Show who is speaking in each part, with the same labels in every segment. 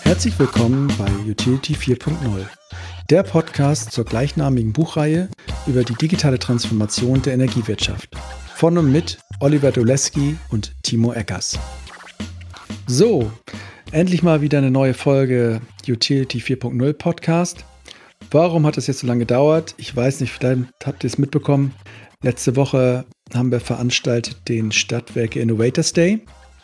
Speaker 1: Herzlich willkommen bei Utility 4.0, der Podcast zur gleichnamigen Buchreihe über die digitale Transformation der Energiewirtschaft. Von und mit Oliver Doleski und Timo Eckers. So, endlich mal wieder eine neue Folge Utility 4.0 Podcast. Warum hat das jetzt so lange gedauert? Ich weiß nicht, vielleicht habt ihr es mitbekommen. Letzte Woche haben wir veranstaltet den Stadtwerke Innovators Day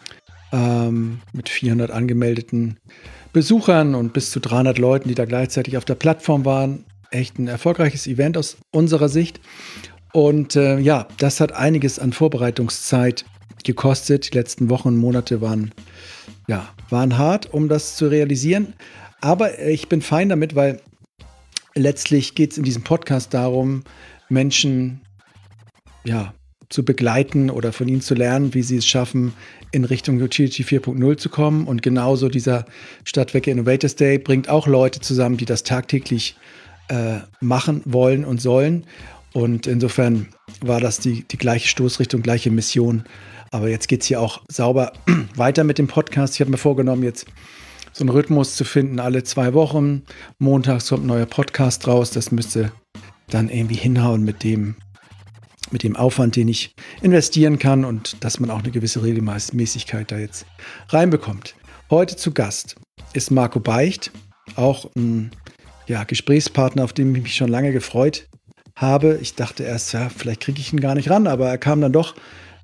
Speaker 1: mit 400 angemeldeten Besuchern und bis zu 300 Leuten, die da gleichzeitig auf der Plattform waren. Echt ein erfolgreiches Event aus unserer Sicht. Und das hat einiges an Vorbereitungszeit gekostet. Die letzten Wochen und Monate waren hart, um das zu realisieren. Aber ich bin fein damit, weil letztlich geht es in diesem Podcast darum, Menschen zu begleiten oder von ihnen zu lernen, wie sie es schaffen, in Richtung Utility 4.0 zu kommen. Und genauso dieser Stadtwerke Innovators Day bringt auch Leute zusammen, die das tagtäglich machen wollen und sollen. Und insofern war das die gleiche Stoßrichtung, gleiche Mission. Aber jetzt geht es hier auch sauber weiter mit dem Podcast. Ich habe mir vorgenommen, jetzt so einen Rhythmus zu finden, alle 2 Wochen. Montags kommt ein neuer Podcast raus. Das müsste dann irgendwie hinhauen mit dem Aufwand, den ich investieren kann und dass man auch eine gewisse Regelmäßigkeit da jetzt reinbekommt. Heute zu Gast ist Marco Beicht, auch ein Gesprächspartner, auf den ich mich schon lange gefreut habe. Ich dachte erst, vielleicht kriege ich ihn gar nicht ran, aber er kam dann doch.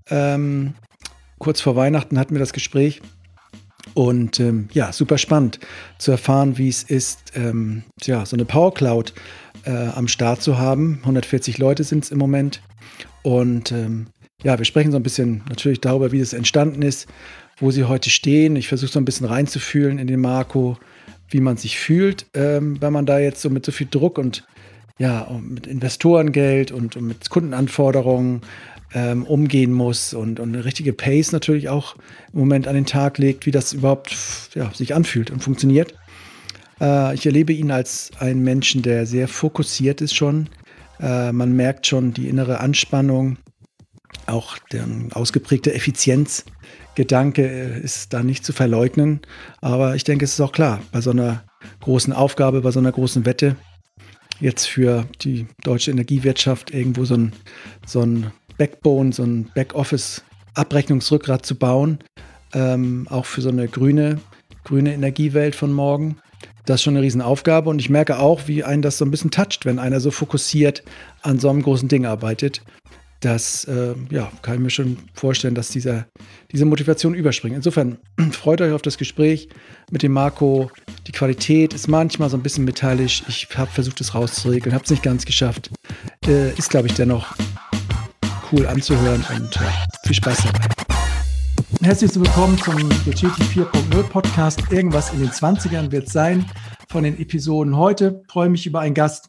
Speaker 1: Kurz vor Weihnachten hatten wir das Gespräch und super spannend zu erfahren, wie es ist, so eine Power Cloud am Start zu haben. 140 Leute sind es im Moment. Und wir sprechen so ein bisschen natürlich darüber, wie das entstanden ist, wo sie heute stehen. Ich versuche so ein bisschen reinzufühlen in den Marco, wie man sich fühlt, wenn man da jetzt so mit so viel Druck und mit Investorengeld und mit Kundenanforderungen umgehen muss und eine richtige Pace natürlich auch im Moment an den Tag legt, wie das überhaupt sich anfühlt und funktioniert. Ich erlebe ihn als einen Menschen, der sehr fokussiert ist schon. Man merkt schon die innere Anspannung, auch der ausgeprägte Effizienzgedanke ist da nicht zu verleugnen. Aber ich denke, es ist auch klar, bei so einer großen Aufgabe, bei so einer großen Wette, jetzt für die deutsche Energiewirtschaft irgendwo so ein Backbone, so ein Backoffice-Abrechnungsrückgrat zu bauen, auch für so eine grüne Energiewelt von morgen. Das ist schon eine Riesenaufgabe und ich merke auch, wie einen das so ein bisschen toucht, wenn einer so fokussiert an so einem großen Ding arbeitet. Das kann ich mir schon vorstellen, dass diese Motivation überspringt. Insofern freut euch auf das Gespräch mit dem Marco. Die Qualität ist manchmal so ein bisschen metallisch. Ich habe versucht, es rauszuregeln, habe es nicht ganz geschafft. Ist, glaube ich, dennoch cool anzuhören und viel Spaß dabei. Herzlich willkommen zum Utility 4.0 Podcast. Irgendwas in den 20ern wird es sein von den Episoden heute. Freue mich über einen Gast.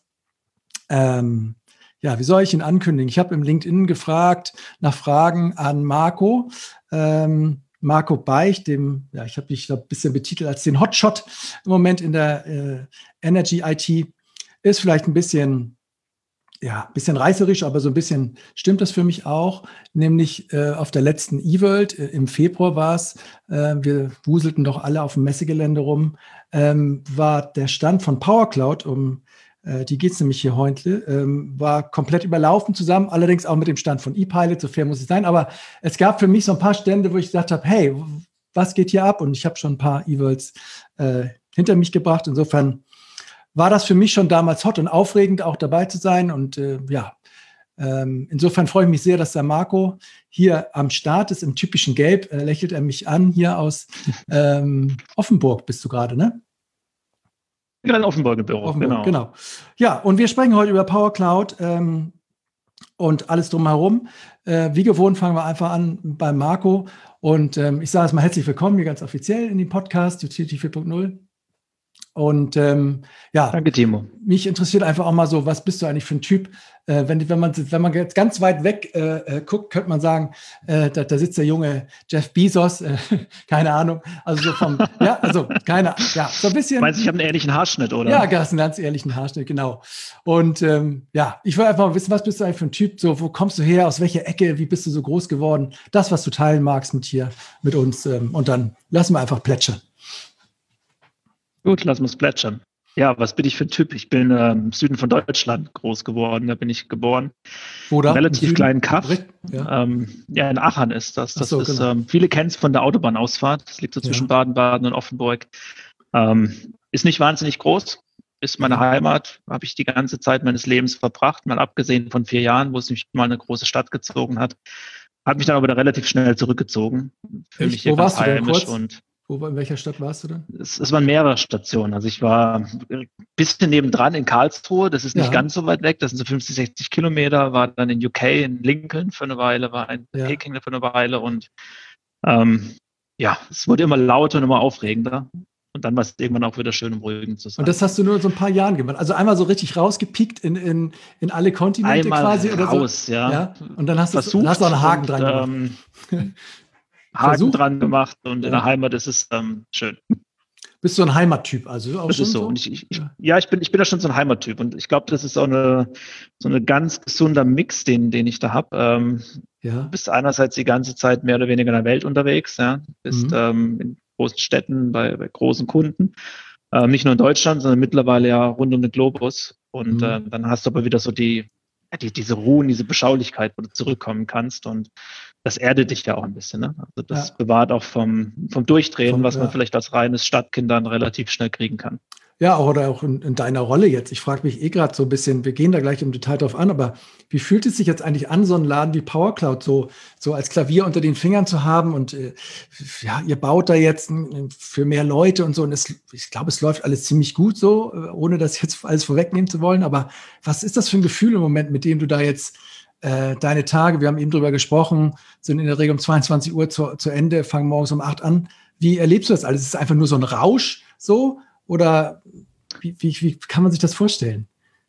Speaker 1: Wie soll ich ihn ankündigen? Ich habe im LinkedIn gefragt nach Fragen an Marco. Marco Beicht, ich habe mich ein bisschen betitelt als den Hotshot im Moment in der Energy IT. Ist vielleicht ein bisschen reißerisch, aber so ein bisschen stimmt das für mich auch. Nämlich auf der letzten eWorld, im Februar war es, wir wuselten doch alle auf dem Messegelände rum, war der Stand von Power Cloud, die geht es nämlich hier heute, war komplett überlaufen zusammen, allerdings auch mit dem Stand von ePilot, so fair muss es sein. Aber es gab für mich so ein paar Stände, wo ich gesagt habe, hey, was geht hier ab? Und ich habe schon ein paar eWorlds hinter mich gebracht. Insofern war das für mich schon damals hot und aufregend, auch dabei zu sein. Und insofern freue ich mich sehr, dass der Marco hier am Start ist. Im typischen Gelb lächelt er mich an, hier aus Offenburg bist du gerade, ne?
Speaker 2: Gerade in Offenburg im Büro,
Speaker 1: genau. Ja, und wir sprechen heute über Power Cloud und alles drumherum. Wie gewohnt fangen wir einfach an bei Marco. Und ich sage es mal herzlich willkommen hier ganz offiziell in den Podcast Utility 4.0. Und
Speaker 2: danke, Timo.
Speaker 1: Mich interessiert einfach auch mal so, was bist du eigentlich für ein Typ? Wenn man jetzt ganz weit weg guckt, könnte man sagen, da sitzt der junge Jeff Bezos, keine Ahnung, also so vom, so ein bisschen.
Speaker 2: Meinst du, ich habe einen ehrlichen Haarschnitt, oder?
Speaker 1: Ja, du hast einen ganz ehrlichen Haarschnitt, genau. Und ich will einfach mal wissen, was bist du eigentlich für ein Typ? So, wo kommst du her? Aus welcher Ecke? Wie bist du so groß geworden? Das, was du teilen magst mit uns. Und dann lassen wir einfach plätschern.
Speaker 2: Gut, lass uns plätschern. Ja, was bin ich für ein Typ? Ich bin im Süden von Deutschland groß geworden. Da bin ich geboren.
Speaker 1: Wo da?
Speaker 2: Einen relativ kleinen Kaff.
Speaker 1: Ja.
Speaker 2: In Aachen ist das. Das ist,
Speaker 1: genau.
Speaker 2: viele kennen es von der Autobahnausfahrt. Das liegt so zwischen Baden-Baden und Offenburg. Ist nicht wahnsinnig groß. Ist meine Heimat. Habe ich die ganze Zeit meines Lebens verbracht. Mal abgesehen von 4 Jahren, wo es mich mal eine große Stadt gezogen hat. Hat mich dann aber relativ schnell zurückgezogen.
Speaker 1: Für mich hier ganz heimisch. In welcher Stadt warst du denn?
Speaker 2: Es waren mehrere Stationen. Also ich war ein bisschen nebendran in Karlsruhe. Das ist nicht ganz so weit weg. Das sind so 50, 60 Kilometer. War dann in UK, in Lincoln für eine Weile, war in Peking für eine Weile. Und es wurde immer lauter und immer aufregender. Und dann war es irgendwann auch wieder schön, um ruhig zu sein.
Speaker 1: Und das hast du nur so ein paar Jahren gemacht? Also einmal so richtig rausgepiekt in alle Kontinente
Speaker 2: einmal
Speaker 1: quasi?
Speaker 2: Oder raus,
Speaker 1: so? Ja. Und dann hast du auch einen Haken dran gemacht.
Speaker 2: Haken dran gemacht und in der Heimat ist es schön.
Speaker 1: Bist du ein Heimattyp? Also auch
Speaker 2: das
Speaker 1: schon
Speaker 2: ist so.
Speaker 1: So?
Speaker 2: Und ich bin da schon so ein Heimattyp. Und ich glaube, das ist auch so eine ganz gesunder Mix, den ich da habe. Du bist einerseits die ganze Zeit mehr oder weniger in der Welt unterwegs. Ja? Du bist in großen Städten, bei großen Kunden. Nicht nur in Deutschland, sondern mittlerweile ja rund um den Globus. Und dann hast du aber wieder so diese Ruhe und diese Beschaulichkeit, wo du zurückkommen kannst. Und das erdet dich ja auch ein bisschen. Ne? Also das bewahrt auch vom Durchdrehen, was man vielleicht als reines Stadtkind dann relativ schnell kriegen kann.
Speaker 1: Ja, oder auch in deiner Rolle jetzt. Ich frage mich gerade so ein bisschen, wir gehen da gleich im Detail drauf an, aber wie fühlt es sich jetzt eigentlich an, so einen Laden wie PowerCloud so als Klavier unter den Fingern zu haben? Und ihr baut da jetzt für mehr Leute und so. Und ich glaube, es läuft alles ziemlich gut so, ohne das jetzt alles vorwegnehmen zu wollen. Aber was ist das für ein Gefühl im Moment, mit dem du da jetzt deine Tage, wir haben eben drüber gesprochen, sind in der Regel um 22 Uhr zu Ende, fangen morgens um 8 an. Wie erlebst du das alles? Ist es einfach nur so ein Rausch so? Oder wie kann man sich das vorstellen?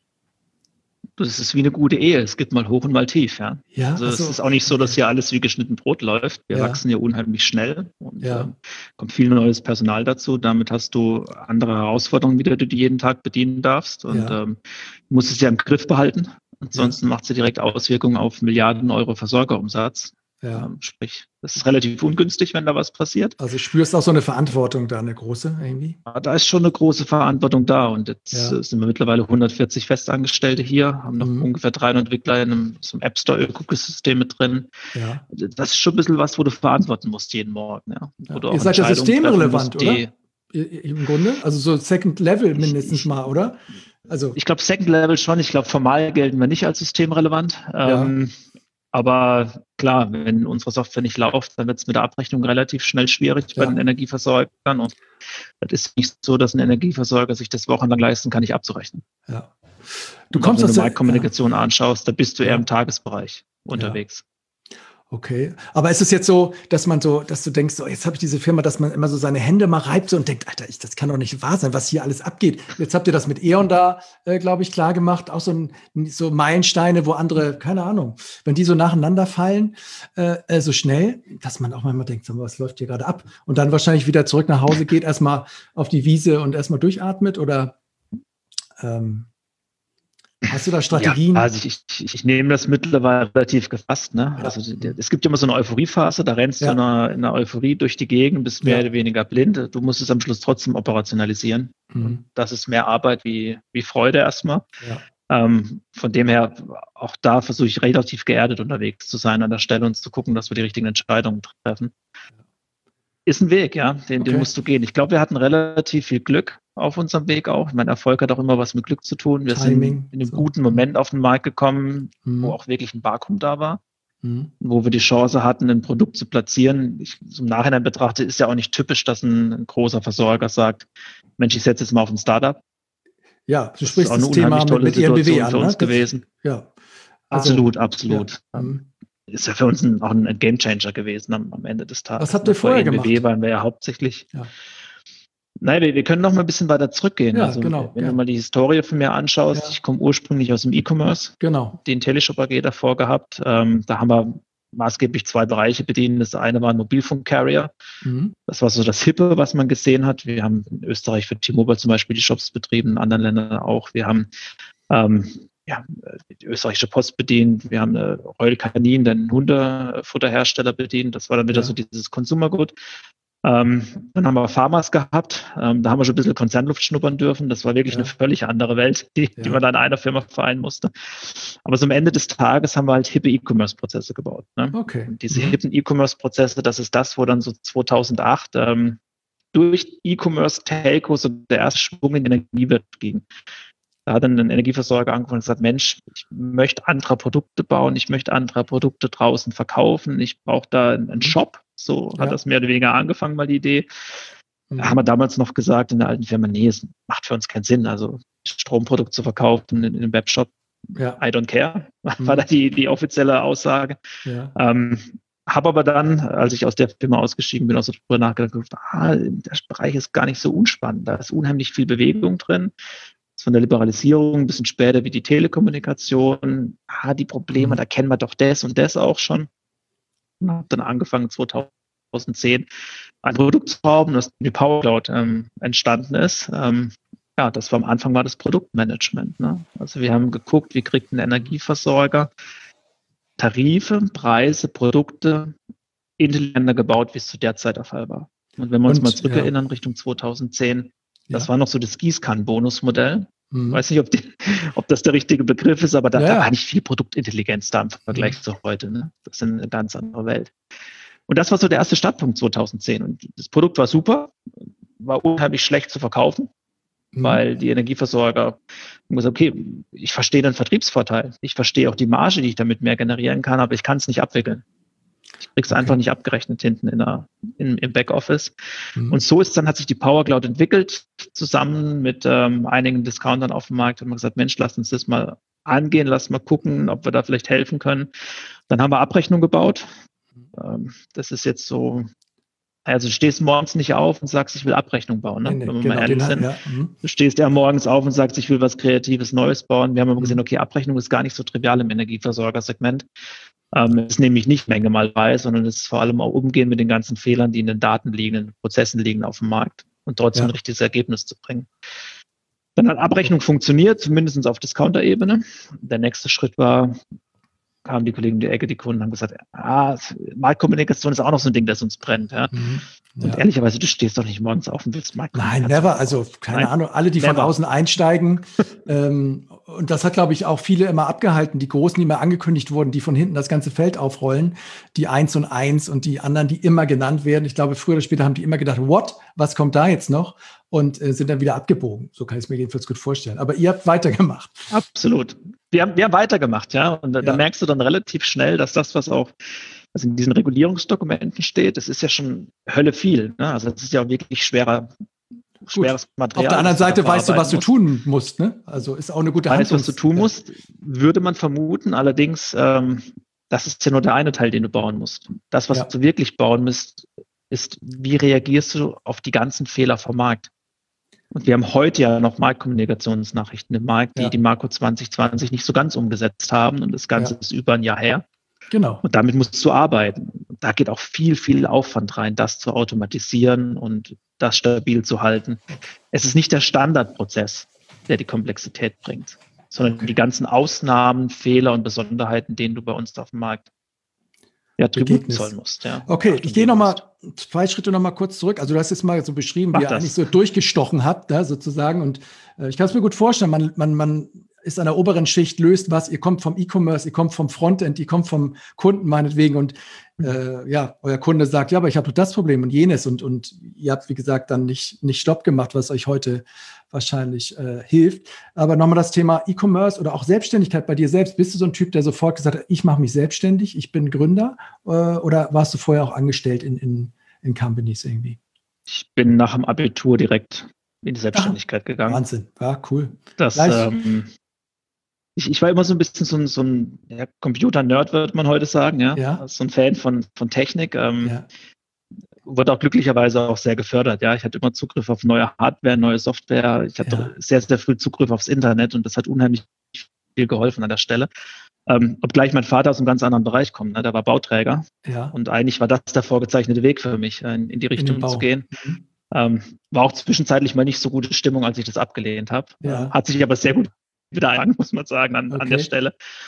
Speaker 2: Das ist wie eine gute Ehe. Es geht mal hoch und mal tief. Ja?
Speaker 1: Also
Speaker 2: es ist auch nicht so, dass hier alles wie geschnitten Brot läuft. Wir wachsen hier unheimlich schnell und kommt viel neues Personal dazu. Damit hast du andere Herausforderungen, die du jeden Tag bedienen darfst. Und musst es ja im Griff behalten. Ansonsten macht sie direkt Auswirkungen auf Milliarden Euro Versorgerumsatz. Sprich, das ist relativ ungünstig, wenn da was passiert.
Speaker 1: Also spürst auch so eine Verantwortung da, eine große irgendwie?
Speaker 2: Ja, da ist schon eine große Verantwortung da. Und jetzt sind wir mittlerweile 140 Festangestellte hier, haben noch ungefähr 300 Entwickler in so einem App Store-Ökosystem mit drin.
Speaker 1: Ja.
Speaker 2: Das ist schon ein bisschen was, wo du verantworten musst jeden Morgen. Ja.
Speaker 1: Ihr seid ja systemrelevant, oder? Im Grunde? Also so Second Level mindestens mal, oder? Also
Speaker 2: ich glaube, Second Level schon. Ich glaube, formal gelten wir nicht als systemrelevant. Aber klar, wenn unsere Software nicht läuft, dann wird es mit der Abrechnung relativ schnell schwierig bei den Energieversorgern. Und das ist nicht so, dass ein Energieversorger sich das wochenlang leisten kann, nicht abzurechnen.
Speaker 1: Ja.
Speaker 2: Wenn du Marktkommunikation anschaust, da bist du eher im Tagesbereich unterwegs.
Speaker 1: Okay, aber ist es jetzt so, dass du denkst, so, jetzt habe ich diese Firma, dass man immer so seine Hände mal reibt so und denkt, Alter, das kann doch nicht wahr sein, was hier alles abgeht. Jetzt habt ihr das mit E.ON da, glaube ich, klar gemacht, auch so Meilensteine, wo andere, keine Ahnung, wenn die so nacheinander fallen, so schnell, dass man auch manchmal denkt, was läuft hier gerade ab? Und dann wahrscheinlich wieder zurück nach Hause geht, erstmal auf die Wiese und erstmal durchatmet oder hast du da Strategien?
Speaker 2: Ja, also ich nehme das mittlerweile relativ gefasst. Ne? Ja. Also es gibt ja immer so eine Euphoriephase, da rennst du in einer Euphorie durch die Gegend, bist mehr oder weniger blind. Du musst es am Schluss trotzdem operationalisieren. Und das ist mehr Arbeit wie Freude erstmal. Ja. Von dem her, auch da versuche ich relativ geerdet unterwegs zu sein an der Stelle und zu gucken, dass wir die richtigen Entscheidungen treffen. Ist ein Weg, den musst du gehen. Ich glaube, wir hatten relativ viel Glück auf unserem Weg auch. Mein Erfolg hat auch immer was mit Glück zu tun. Wir sind in einem guten Moment auf den Markt gekommen, wo auch wirklich ein Vakuum da war, wo wir die Chance hatten, ein Produkt zu platzieren. Im Nachhinein betrachte, ist ja auch nicht typisch, dass ein großer Versorger sagt, Mensch, ich setze jetzt mal auf ein Startup.
Speaker 1: Ja, du sprichst das Thema mit EnBW an,
Speaker 2: für uns gewesen.
Speaker 1: Ja.
Speaker 2: Also, absolut. Ist ja für uns auch ein Gamechanger gewesen am Ende des Tages.
Speaker 1: Was habt ihr vorher gemacht?
Speaker 2: waren wir ja hauptsächlich. Ja. Nein, wir können noch mal ein bisschen weiter zurückgehen.
Speaker 1: Ja,
Speaker 2: also,
Speaker 1: genau.
Speaker 2: Wenn du mal die Historie von mir anschaust, ich komme ursprünglich aus dem E-Commerce.
Speaker 1: Genau.
Speaker 2: Den Teleshop AG davor gehabt. Da haben wir maßgeblich 2 Bereiche bedient. Das eine war ein Mobilfunk-Carrier. Das war so das Hippe, was man gesehen hat. Wir haben in Österreich für T-Mobile zum Beispiel die Shops betrieben, in anderen Ländern auch. Wir haben die österreichische Post bedient. Wir haben Royal Canin, den Hundefutterhersteller bedient. Das war dann wieder so dieses Consumer Good. Dann haben wir Pharmas gehabt, da haben wir schon ein bisschen Konzernluft schnuppern dürfen. Das war wirklich eine völlig andere Welt, die man da in einer Firma vereinen musste. Aber so am Ende des Tages haben wir halt hippe E-Commerce-Prozesse gebaut. Ne?
Speaker 1: Okay.
Speaker 2: Und diese hippen E-Commerce-Prozesse, das ist das, wo dann so 2008 durch E-Commerce-Telcos und der erste Schwung in die Energiewirtschaft ging. Da hat dann ein Energieversorger angefangen und gesagt, Mensch, ich möchte andere Produkte bauen, ich möchte andere Produkte draußen verkaufen, ich brauche da einen Shop. So hat das mehr oder weniger angefangen, mal die Idee. Da haben wir damals noch gesagt in der alten Firma, nee, es macht für uns keinen Sinn, also Stromprodukt zu verkaufen in einem Webshop. I don't care, war da die offizielle Aussage. Habe aber dann, als ich aus der Firma ausgestiegen bin, auch so drüber nachgedacht, der Bereich ist gar nicht so unspannend, da ist unheimlich viel Bewegung drin. Von der Liberalisierung ein bisschen später wie die Telekommunikation, die Probleme, da kennen wir doch das und das auch schon. Und habe dann angefangen 2010 ein Produkt zu bauen, das die Power Cloud entstanden ist. Das war am Anfang das Produktmanagement. Ne? Also wir haben geguckt, wie kriegt ein Energieversorger Tarife, Preise, Produkte intelligenter gebaut, wie es zu der Zeit der Fall war. Und wenn wir uns mal zurückerinnern, Richtung 2010, das war noch so das Gießkannen-Bonusmodell. Weiß nicht, ob das der richtige Begriff ist, aber da war nicht viel Produktintelligenz da im Vergleich zu heute. Ne? Das ist eine ganz andere Welt. Und das war so der erste Startpunkt 2010. Und das Produkt war super, war unheimlich schlecht zu verkaufen, weil die Energieversorger haben gesagt, okay, ich verstehe den Vertriebsvorteil, ich verstehe auch die Marge, die ich damit mehr generieren kann, aber ich kann es nicht abwickeln. Ich krieg's einfach nicht abgerechnet hinten im Backoffice. Und so hat sich die Power Cloud entwickelt, zusammen mit einigen Discountern auf dem Markt. Haben wir gesagt, Mensch, lasst uns das mal angehen, lasst mal gucken, ob wir da vielleicht helfen können. Dann haben wir Abrechnung gebaut. Das ist jetzt so, also du stehst morgens nicht auf und sagst, ich will Abrechnung bauen, ne? Wenn wir mal ehrlich sind. Du stehst ja morgens auf und sagst, ich will was Kreatives, Neues bauen. Wir haben aber gesehen, okay, Abrechnung ist gar nicht so trivial im Energieversorgersegment. Es ist nämlich nicht Menge mal bei, sondern es ist vor allem auch Umgehen mit den ganzen Fehlern, die in den Daten liegen, in den Prozessen liegen auf dem Markt und trotzdem ein richtiges Ergebnis zu bringen. Dann hat Abrechnung funktioniert, zumindest auf Discounter-Ebene. Der nächste Schritt kamen die Kollegen in die Ecke, die Kunden haben gesagt, Marktkommunikation ist auch noch so ein Ding, das uns brennt. Ja. Und ehrlicherweise, du stehst doch nicht morgens auf und willst Marktkommunikation.
Speaker 1: Nein, never. Also keine Ahnung, alle, die von außen einsteigen. Und das hat, glaube ich, auch viele immer abgehalten. Die Großen, die mal angekündigt wurden, die von hinten das ganze Feld aufrollen, die 1 und 1 und die anderen, die immer genannt werden. Ich glaube, früher oder später haben die immer gedacht, was kommt da jetzt noch? Und sind dann wieder abgebogen. So kann ich es mir jedenfalls gut vorstellen. Aber ihr habt weitergemacht.
Speaker 2: Absolut. Wir haben weitergemacht, ja. Und da merkst du dann relativ schnell, dass das, was in diesen Regulierungsdokumenten steht, das ist ja schon Hölle viel. Ne? Also das ist ja auch wirklich schweres Material.
Speaker 1: Auf der anderen Seite weißt du, was du tun musst. Ne? Also ist auch eine gute Hand.
Speaker 2: Was du tun musst, würde man vermuten. Allerdings, das ist ja nur der eine Teil, den du bauen musst. Das, was du wirklich bauen musst, ist, wie reagierst du auf die ganzen Fehler vom Markt? Und wir haben heute ja noch Marktkommunikationsnachrichten im Markt, die Marco 2020 nicht so ganz umgesetzt haben. Und das Ganze ist über ein Jahr her.
Speaker 1: Genau.
Speaker 2: Und damit musst du arbeiten. Und da geht auch viel, viel Aufwand rein, das zu automatisieren und das stabil zu halten. Es ist nicht der Standardprozess, der die Komplexität bringt, sondern die ganzen Ausnahmen, Fehler und Besonderheiten, denen du bei uns auf dem Markt Tribut zollen musst. Ja.
Speaker 1: Okay, ich gehe nochmal 2 Schritte nochmal kurz zurück. Also du hast jetzt mal so beschrieben, wie ihr eigentlich so durchgestochen habt, sozusagen. Und ich kann es mir gut vorstellen, man ist an der oberen Schicht, löst was, ihr kommt vom E-Commerce, ihr kommt vom Frontend, ihr kommt vom Kunden meinetwegen und euer Kunde sagt, aber ich habe doch das Problem und jenes und ihr habt, wie gesagt, dann nicht Stopp gemacht, was euch heute wahrscheinlich hilft. Aber nochmal das Thema E-Commerce oder auch Selbstständigkeit bei dir selbst. Bist du so ein Typ, der sofort gesagt hat, ich mache mich selbstständig, ich bin Gründer oder warst du vorher auch angestellt in Companies irgendwie?
Speaker 2: Ich bin nach dem Abitur direkt in die Selbstständigkeit gegangen.
Speaker 1: Wahnsinn, ja, cool.
Speaker 2: Ich war immer so ein bisschen so ein Computer-Nerd, würde man heute sagen, so ein Fan von Technik. Wurde auch glücklicherweise auch sehr gefördert. Ja, ich hatte immer Zugriff auf neue Hardware, neue Software. Ich hatte sehr, sehr früh Zugriff aufs Internet und das hat unheimlich viel geholfen an der Stelle. Obgleich mein Vater aus einem ganz anderen Bereich kommt. Ne? Der war Bauträger. Und eigentlich war das der vorgezeichnete Weg für mich, in die Richtung zu gehen. War auch zwischenzeitlich mal nicht so gute Stimmung, als ich das abgelehnt habe. Hat sich aber sehr gut wieder ein, muss man sagen, an der Stelle.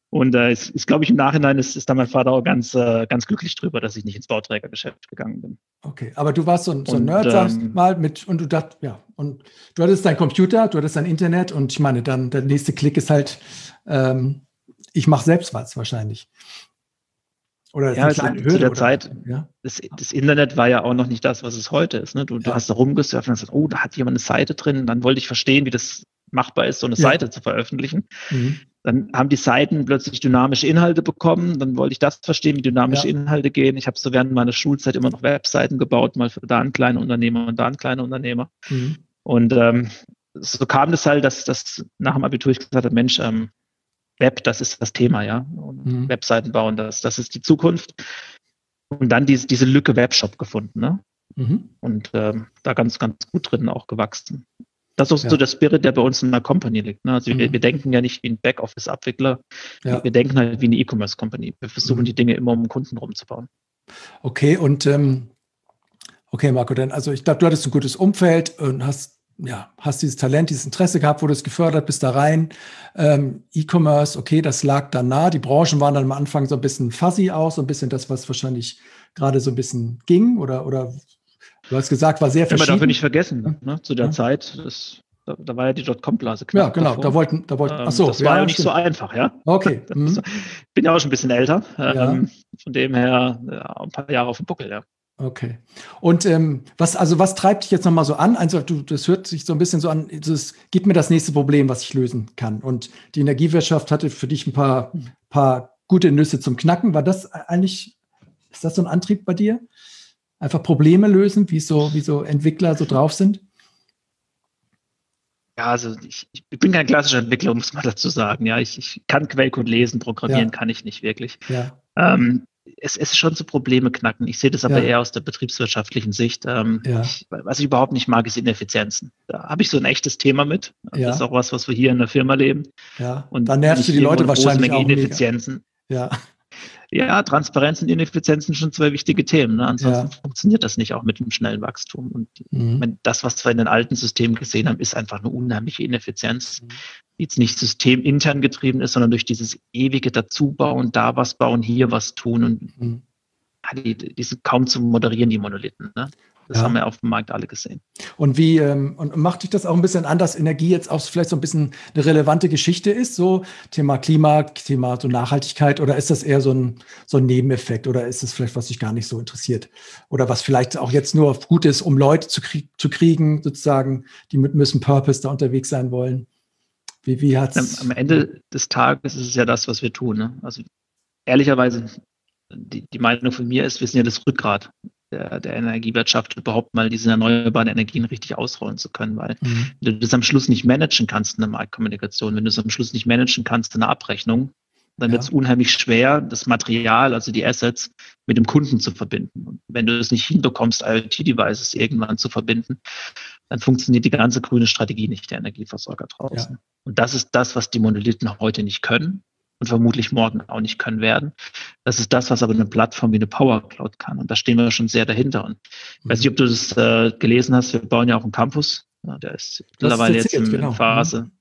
Speaker 2: Und ist, glaube ich, im Nachhinein ist da mein Vater auch ganz glücklich drüber, dass ich nicht ins Bauträgergeschäft gegangen bin.
Speaker 1: Okay, aber du warst so ein Nerd, sag ich mal, und du dachtest, ja, und du hattest deinen Computer, du hattest dein Internet und ich meine, dann der nächste Klick ist halt, ich mache selbst was wahrscheinlich. Oder
Speaker 2: ja, zu der Zeit,
Speaker 1: ja?
Speaker 2: Das Internet war ja auch noch nicht das, was es heute ist. Ne? Du hast da rumgesurft und hast gesagt, oh, da hat jemand eine Seite drin. Dann wollte ich verstehen, wie das machbar ist, so eine Seite zu veröffentlichen. Mhm. Dann haben die Seiten plötzlich dynamische Inhalte bekommen. Dann wollte ich das verstehen, wie dynamische Inhalte gehen. Ich habe so während meiner Schulzeit immer noch Webseiten gebaut, mal für da einen kleinen Unternehmer und da einen kleinen Unternehmer. Mhm. Und so kam das halt, dass nach dem Abitur ich gesagt habe, Mensch, Web, das ist das Thema, ja. Und Webseiten bauen, das ist die Zukunft. Und dann diese Lücke Webshop gefunden, ne? Mhm. Und da ganz, ganz gut drin auch gewachsen. Das ist auch so der Spirit, der bei uns in der Company liegt. Ne? Also wir denken ja nicht wie ein Backoffice-Abwickler, wir denken halt wie eine E-Commerce-Company. Wir versuchen die Dinge immer um den Kunden rumzubauen.
Speaker 1: Okay, und okay, Marco, dann, also ich glaube, du hattest ein gutes Umfeld und hast dieses Talent, dieses Interesse gehabt, wurde es gefördert, bist da rein. E-Commerce, okay, das lag dann nah. Die Branchen waren dann am Anfang so ein bisschen fuzzy auch, so ein bisschen das, was wahrscheinlich gerade so ein bisschen ging oder du hast gesagt, war sehr verschieden.
Speaker 2: Man darf nicht vergessen, ne? Zu der Zeit, da war ja die Dotcom-Blase knapp.
Speaker 1: Ja, genau, davor. da wollten
Speaker 2: achso, das war ja nicht so einfach, ja.
Speaker 1: Okay.
Speaker 2: Bin ja auch schon ein bisschen älter, von dem her ein paar Jahre auf dem Buckel, ja.
Speaker 1: Okay. Und was treibt dich jetzt nochmal so an? Also das hört sich so ein bisschen so an, gib mir das nächste Problem, was ich lösen kann. Und die Energiewirtschaft hatte für dich ein paar gute Nüsse zum Knacken. Ist das so ein Antrieb bei dir? Einfach Probleme lösen, wie so Entwickler so drauf sind?
Speaker 2: Ja, also ich bin kein klassischer Entwickler, muss man dazu sagen. Ja, ich kann Quellcode lesen, programmieren kann ich nicht wirklich.
Speaker 1: Ja.
Speaker 2: Es ist schon so Probleme knacken. Ich sehe das aber eher aus der betriebswirtschaftlichen Sicht. Was ich überhaupt nicht mag, ist Ineffizienzen. Da habe ich so ein echtes Thema mit. Das ist auch was wir hier in der Firma leben.
Speaker 1: Ja. Und dann nervst du die Leute wahrscheinlich auch
Speaker 2: Ineffizienzen.
Speaker 1: Ja.
Speaker 2: Ja, Transparenz und Ineffizienz sind schon zwei wichtige Themen. Ne? Ansonsten funktioniert das nicht, auch mit einem schnellen Wachstum. Und das, was wir in den alten Systemen gesehen haben, ist einfach eine unheimliche Ineffizienz, die jetzt nicht systemintern getrieben ist, sondern durch dieses ewige Dazubauen, da was bauen, hier was tun. Und die sind kaum zu moderieren, die Monolithen. Ne? Das haben wir auf dem Markt alle gesehen.
Speaker 1: Und wie und macht dich das auch ein bisschen an, dass Energie jetzt auch vielleicht so ein bisschen eine relevante Geschichte ist, so Thema Klima, Thema so Nachhaltigkeit, oder ist das eher so ein Nebeneffekt, oder ist es vielleicht, was dich gar nicht so interessiert? Oder was vielleicht auch jetzt nur gut ist, um Leute zu kriegen, sozusagen, die mit müssen Purpose da unterwegs sein wollen? Wie hat's?
Speaker 2: Am Ende des Tages ist es ja das, was wir tun. Ne? Also ehrlicherweise, die Meinung von mir ist, wir sind ja das Rückgrat der Energiewirtschaft, überhaupt mal diese erneuerbaren Energien richtig ausrollen zu können, weil wenn du das am Schluss nicht managen kannst in der Marktkommunikation, wenn du es am Schluss nicht managen kannst in der Abrechnung, dann wird es unheimlich schwer, das Material, also die Assets, mit dem Kunden zu verbinden. Und wenn du es nicht hinbekommst, IoT-Devices irgendwann zu verbinden, dann funktioniert die ganze grüne Strategie nicht der Energieversorger draußen. Ja. Und das ist das, was die Monolithen heute nicht können und vermutlich morgen auch nicht können werden. Das ist das, was aber eine Plattform wie eine Power Cloud kann. Und da stehen wir schon sehr dahinter. Und ich weiß nicht, ob du das gelesen hast, wir bauen ja auch einen Campus. Ja, der ist mittlerweile jetzt in Phase.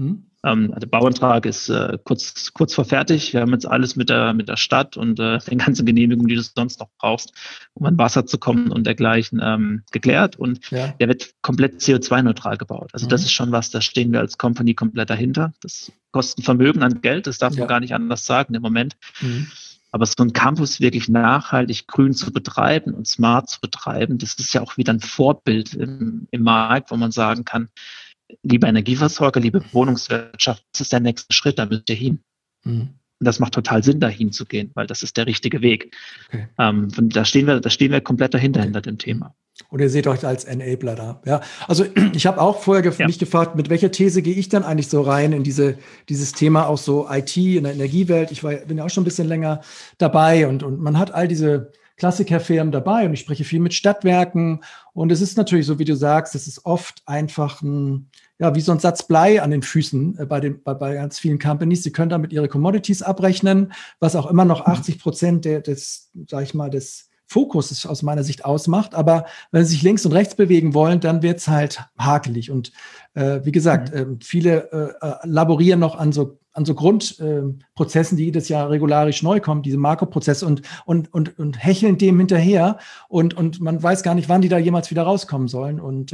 Speaker 2: Der Bauantrag ist kurz vor fertig. Wir haben jetzt alles mit der Stadt und den ganzen Genehmigungen, die du sonst noch brauchst, um an Wasser zu kommen und dergleichen, geklärt. Und der wird komplett CO2-neutral gebaut. Also das ist schon was, da stehen wir als Company komplett dahinter. Das kostet Vermögen an Geld, das darf man gar nicht anders sagen im Moment. Aber so ein Campus wirklich nachhaltig grün zu betreiben und smart zu betreiben, das ist ja auch wieder ein Vorbild im Markt, wo man sagen kann, liebe Energieversorger, liebe Wohnungswirtschaft, das ist der nächste Schritt, da müsst ihr hin. Und das macht total Sinn, dahin zu gehen, weil das ist der richtige Weg. Okay. Da stehen wir komplett dahinter, hinter dem Thema.
Speaker 1: Und ihr seht euch als Enabler da. Ja, also ich habe auch vorher mich gefragt, mit welcher These gehe ich dann eigentlich so rein in dieses Thema auch so IT in der Energiewelt. Bin ja auch schon ein bisschen länger dabei und man hat all diese Klassikerfirmen dabei und ich spreche viel mit Stadtwerken und es ist natürlich so, wie du sagst, es ist oft einfach wie so ein Satz Blei an den Füßen bei ganz vielen Companies. Sie können damit ihre Commodities abrechnen, was auch immer noch 80% des Fokus es aus meiner Sicht ausmacht. Aber wenn sie sich links und rechts bewegen wollen, dann wird es halt hakelig. Und wie gesagt, viele laborieren noch an so Grundprozessen, die jedes Jahr regularisch neu kommen, diese Makroprozesse und hecheln dem hinterher und man weiß gar nicht, wann die da jemals wieder rauskommen sollen. Und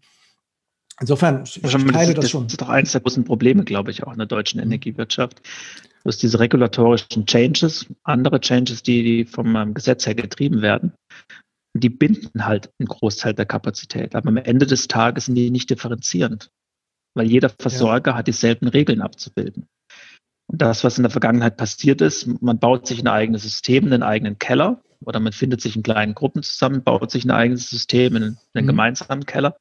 Speaker 1: insofern, ich teile das schon.
Speaker 2: Das ist doch eines der großen Probleme, glaube ich, auch in der deutschen Energiewirtschaft. Du hast diese regulatorischen Changes, andere Changes, die vom Gesetz her getrieben werden. Die binden halt einen Großteil der Kapazität. Aber am Ende des Tages sind die nicht differenzierend, weil jeder Versorger hat dieselben Regeln abzubilden. Und das, was in der Vergangenheit passiert ist, man baut sich ein eigenes System, einen eigenen Keller, oder man findet sich in kleinen Gruppen zusammen, baut sich ein eigenes System in einen gemeinsamen Keller.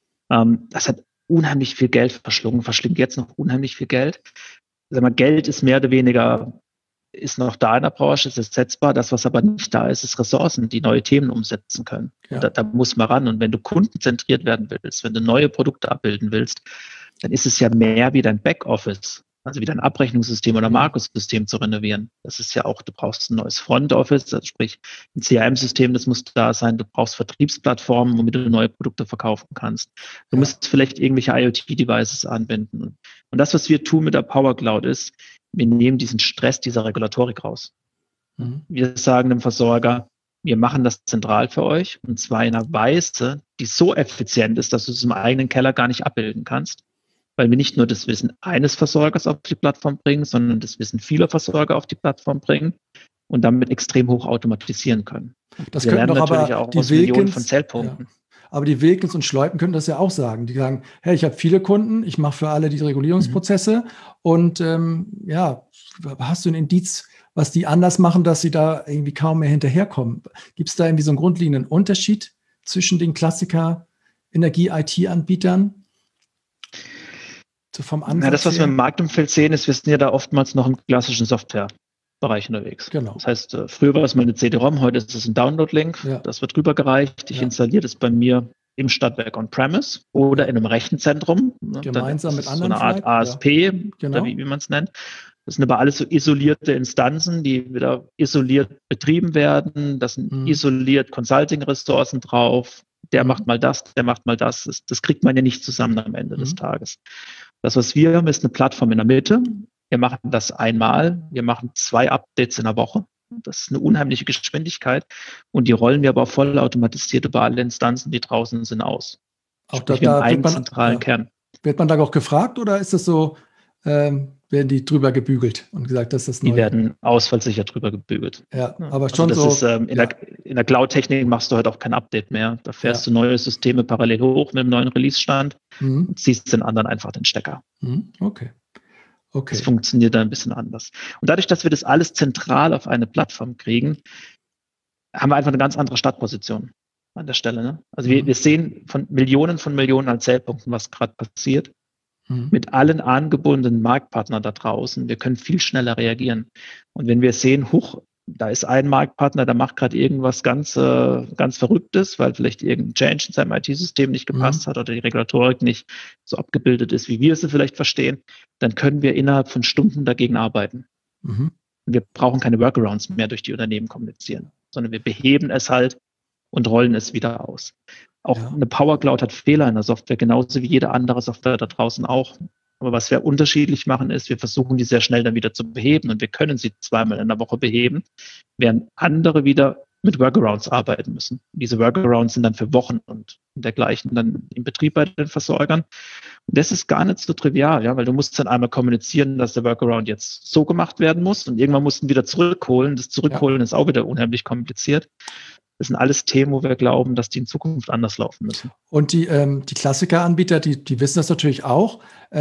Speaker 2: Das hat unheimlich viel Geld verschlingt jetzt noch unheimlich viel Geld. Sag mal, Geld ist mehr oder weniger, ist noch da in der Branche, ist ersetzbar. Das, was aber nicht da ist, ist Ressourcen, die neue Themen umsetzen können. Ja. Und da muss man ran. Und wenn du kundenzentriert werden willst, wenn du neue Produkte abbilden willst, dann ist es ja mehr wie dein Backoffice, also wie dein Abrechnungssystem oder Makrosystem zu renovieren. Das ist ja auch, du brauchst ein neues Front Office, also sprich ein CRM-System, das muss da sein. Du brauchst Vertriebsplattformen, womit du neue Produkte verkaufen kannst. Du musst vielleicht irgendwelche IoT-Devices anbinden. Und das, was wir tun mit der Power Cloud ist, wir nehmen diesen Stress dieser Regulatorik raus. Wir sagen dem Versorger, wir machen das zentral für euch, und zwar in einer Weise, die so effizient ist, dass du es im eigenen Keller gar nicht abbilden kannst. Weil wir nicht nur das Wissen eines Versorgers auf die Plattform bringen, sondern das Wissen vieler Versorger auf die Plattform bringen und damit extrem hoch automatisieren können.
Speaker 1: Das können doch aber auch
Speaker 2: aus Millionen von Zellpunkten.
Speaker 1: Ja. Aber die Wilkins und Schleuten können das ja auch sagen. Die sagen, hey, ich habe viele Kunden, ich mache für alle die Regulierungsprozesse und hast du ein Indiz, was die anders machen, dass sie da irgendwie kaum mehr hinterherkommen? Gibt es da irgendwie so einen grundlegenden Unterschied zwischen den Klassiker-Energie-IT-Anbietern? So vom Ansatz
Speaker 2: das, was wir im Marktumfeld sehen, ist, wir sind ja da oftmals noch im klassischen Softwarebereich unterwegs.
Speaker 1: Genau.
Speaker 2: Das heißt, früher war es mal eine CD-ROM, heute ist es ein Download-Link. Ja. Das wird rübergereicht. Ich installiere das bei mir im Stadtwerk on-premise oder in einem Rechenzentrum.
Speaker 1: Gemeinsam mit anderen.
Speaker 2: So eine Art ASP, oder wie man es nennt. Das sind aber alles so isolierte Instanzen, die wieder isoliert betrieben werden. Das sind isoliert Consulting-Ressourcen drauf. Der macht mal das, der macht mal das. Das kriegt man ja nicht zusammen am Ende des Tages. Das, was wir haben, ist eine Plattform in der Mitte. Wir machen das einmal. Wir machen 2 Updates in der Woche. Das ist eine unheimliche Geschwindigkeit. Und die rollen wir aber voll automatisiert über alle Instanzen, die draußen sind, aus.
Speaker 1: Auch da wird man, zentralen Kern. Wird man da auch gefragt oder ist das so, werden die drüber gebügelt und gesagt, dass das neu?
Speaker 2: Die werden ausfallsicher drüber gebügelt.
Speaker 1: Ja, aber schon
Speaker 2: also das so. In der Cloud-Technik machst du heute auch kein Update mehr. Da fährst du neue Systeme parallel hoch mit dem neuen Release-Stand und ziehst den anderen einfach den Stecker.
Speaker 1: Okay.
Speaker 2: Das funktioniert dann ein bisschen anders. Und dadurch, dass wir das alles zentral auf eine Plattform kriegen, haben wir einfach eine ganz andere Startposition an der Stelle. Ne? Also wir sehen von Millionen an Zellpunkten, was gerade passiert. Mit allen angebundenen Marktpartnern da draußen. Wir können viel schneller reagieren. Und wenn wir sehen, da ist ein Marktpartner, der macht gerade irgendwas ganz Verrücktes, weil vielleicht irgendein Change in seinem IT-System nicht gepasst hat oder die Regulatorik nicht so abgebildet ist, wie wir sie vielleicht verstehen, dann können wir innerhalb von Stunden dagegen arbeiten. Und wir brauchen keine Workarounds mehr durch die Unternehmen kommunizieren, sondern wir beheben es halt und rollen es wieder aus. Auch eine Power Cloud hat Fehler in der Software, genauso wie jede andere Software da draußen auch. Aber was wir unterschiedlich machen, ist, wir versuchen, die sehr schnell dann wieder zu beheben und wir können sie 2-mal in der Woche beheben, während andere wieder mit Workarounds arbeiten müssen. Diese Workarounds sind dann für Wochen und dergleichen dann im Betrieb bei den Versorgern. Und das ist gar nicht so trivial, weil du musst dann einmal kommunizieren, dass der Workaround jetzt so gemacht werden muss und irgendwann musst du ihn wieder zurückholen. Das Zurückholen ist auch wieder unheimlich kompliziert. Das sind alles Themen, wo wir glauben, dass die in Zukunft anders laufen müssen.
Speaker 1: Und die Klassikeranbieter, die wissen das natürlich auch.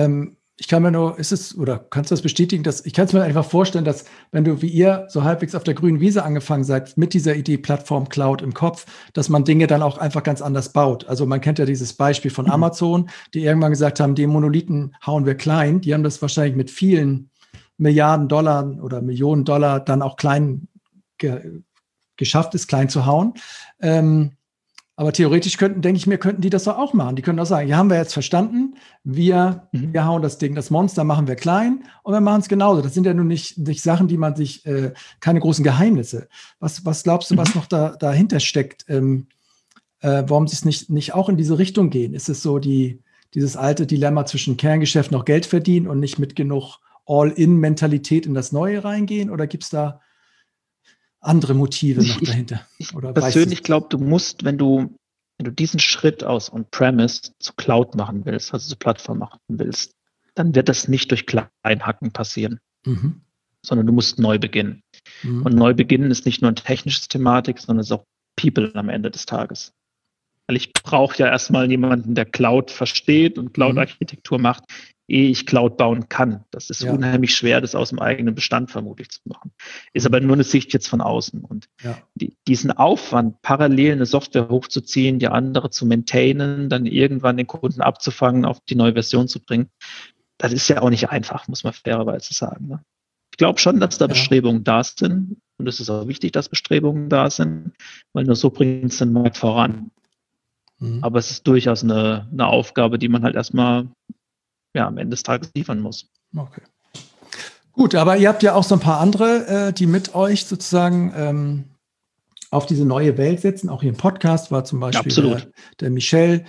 Speaker 1: Ich kann mir nur, kannst du das bestätigen, ich kann es mir einfach vorstellen, dass wenn du wie ihr so halbwegs auf der grünen Wiese angefangen seid, mit dieser Idee Plattform Cloud im Kopf, dass man Dinge dann auch einfach ganz anders baut. Also man kennt ja dieses Beispiel von Amazon, die irgendwann gesagt haben, den Monolithen hauen wir klein. Die haben das wahrscheinlich mit vielen Milliarden Dollar oder Millionen Dollar dann auch klein geschafft ist, klein zu hauen. Aber theoretisch könnten die das doch auch machen. Die können doch sagen, ja, haben wir jetzt verstanden, wir hauen das Monster machen wir klein und wir machen es genauso. Das sind ja nun nicht Sachen, die man sich, keine großen Geheimnisse. Was glaubst du, was noch dahinter steckt? Warum sie es nicht auch in diese Richtung gehen? Ist es so dieses alte Dilemma zwischen Kerngeschäft noch Geld verdienen und nicht mit genug All-in-Mentalität in das Neue reingehen? Oder gibt es da andere Motive noch dahinter? Oder
Speaker 2: persönlich glaube, du musst, wenn du diesen Schritt aus On-Premise zu Cloud machen willst, also zur Plattform machen willst, dann wird das nicht durch Kleinhacken passieren, sondern du musst neu beginnen. Und neu beginnen ist nicht nur eine technische Thematik, sondern es ist auch People am Ende des Tages. Weil ich brauche ja erstmal jemanden, der Cloud versteht und Cloud-Architektur macht, ehe ich Cloud bauen kann. Das ist unheimlich schwer, das aus dem eigenen Bestand vermutlich zu machen. Ist aber nur eine Sicht jetzt von außen. Und diesen Aufwand, parallel eine Software hochzuziehen, die andere zu maintainen, dann irgendwann den Kunden abzufangen, auf die neue Version zu bringen, das ist ja auch nicht einfach, muss man fairerweise sagen. Ne? Ich glaube schon, dass da Bestrebungen da sind. Und es ist auch wichtig, dass Bestrebungen da sind, weil nur so bringt es den Markt voran. Aber es ist durchaus eine Aufgabe, die man halt erstmal am Ende des Tages liefern muss.
Speaker 1: Okay. Gut, aber ihr habt ja auch so ein paar andere, die mit euch sozusagen auf diese neue Welt setzen. Auch hier im Podcast war zum Beispiel der Michel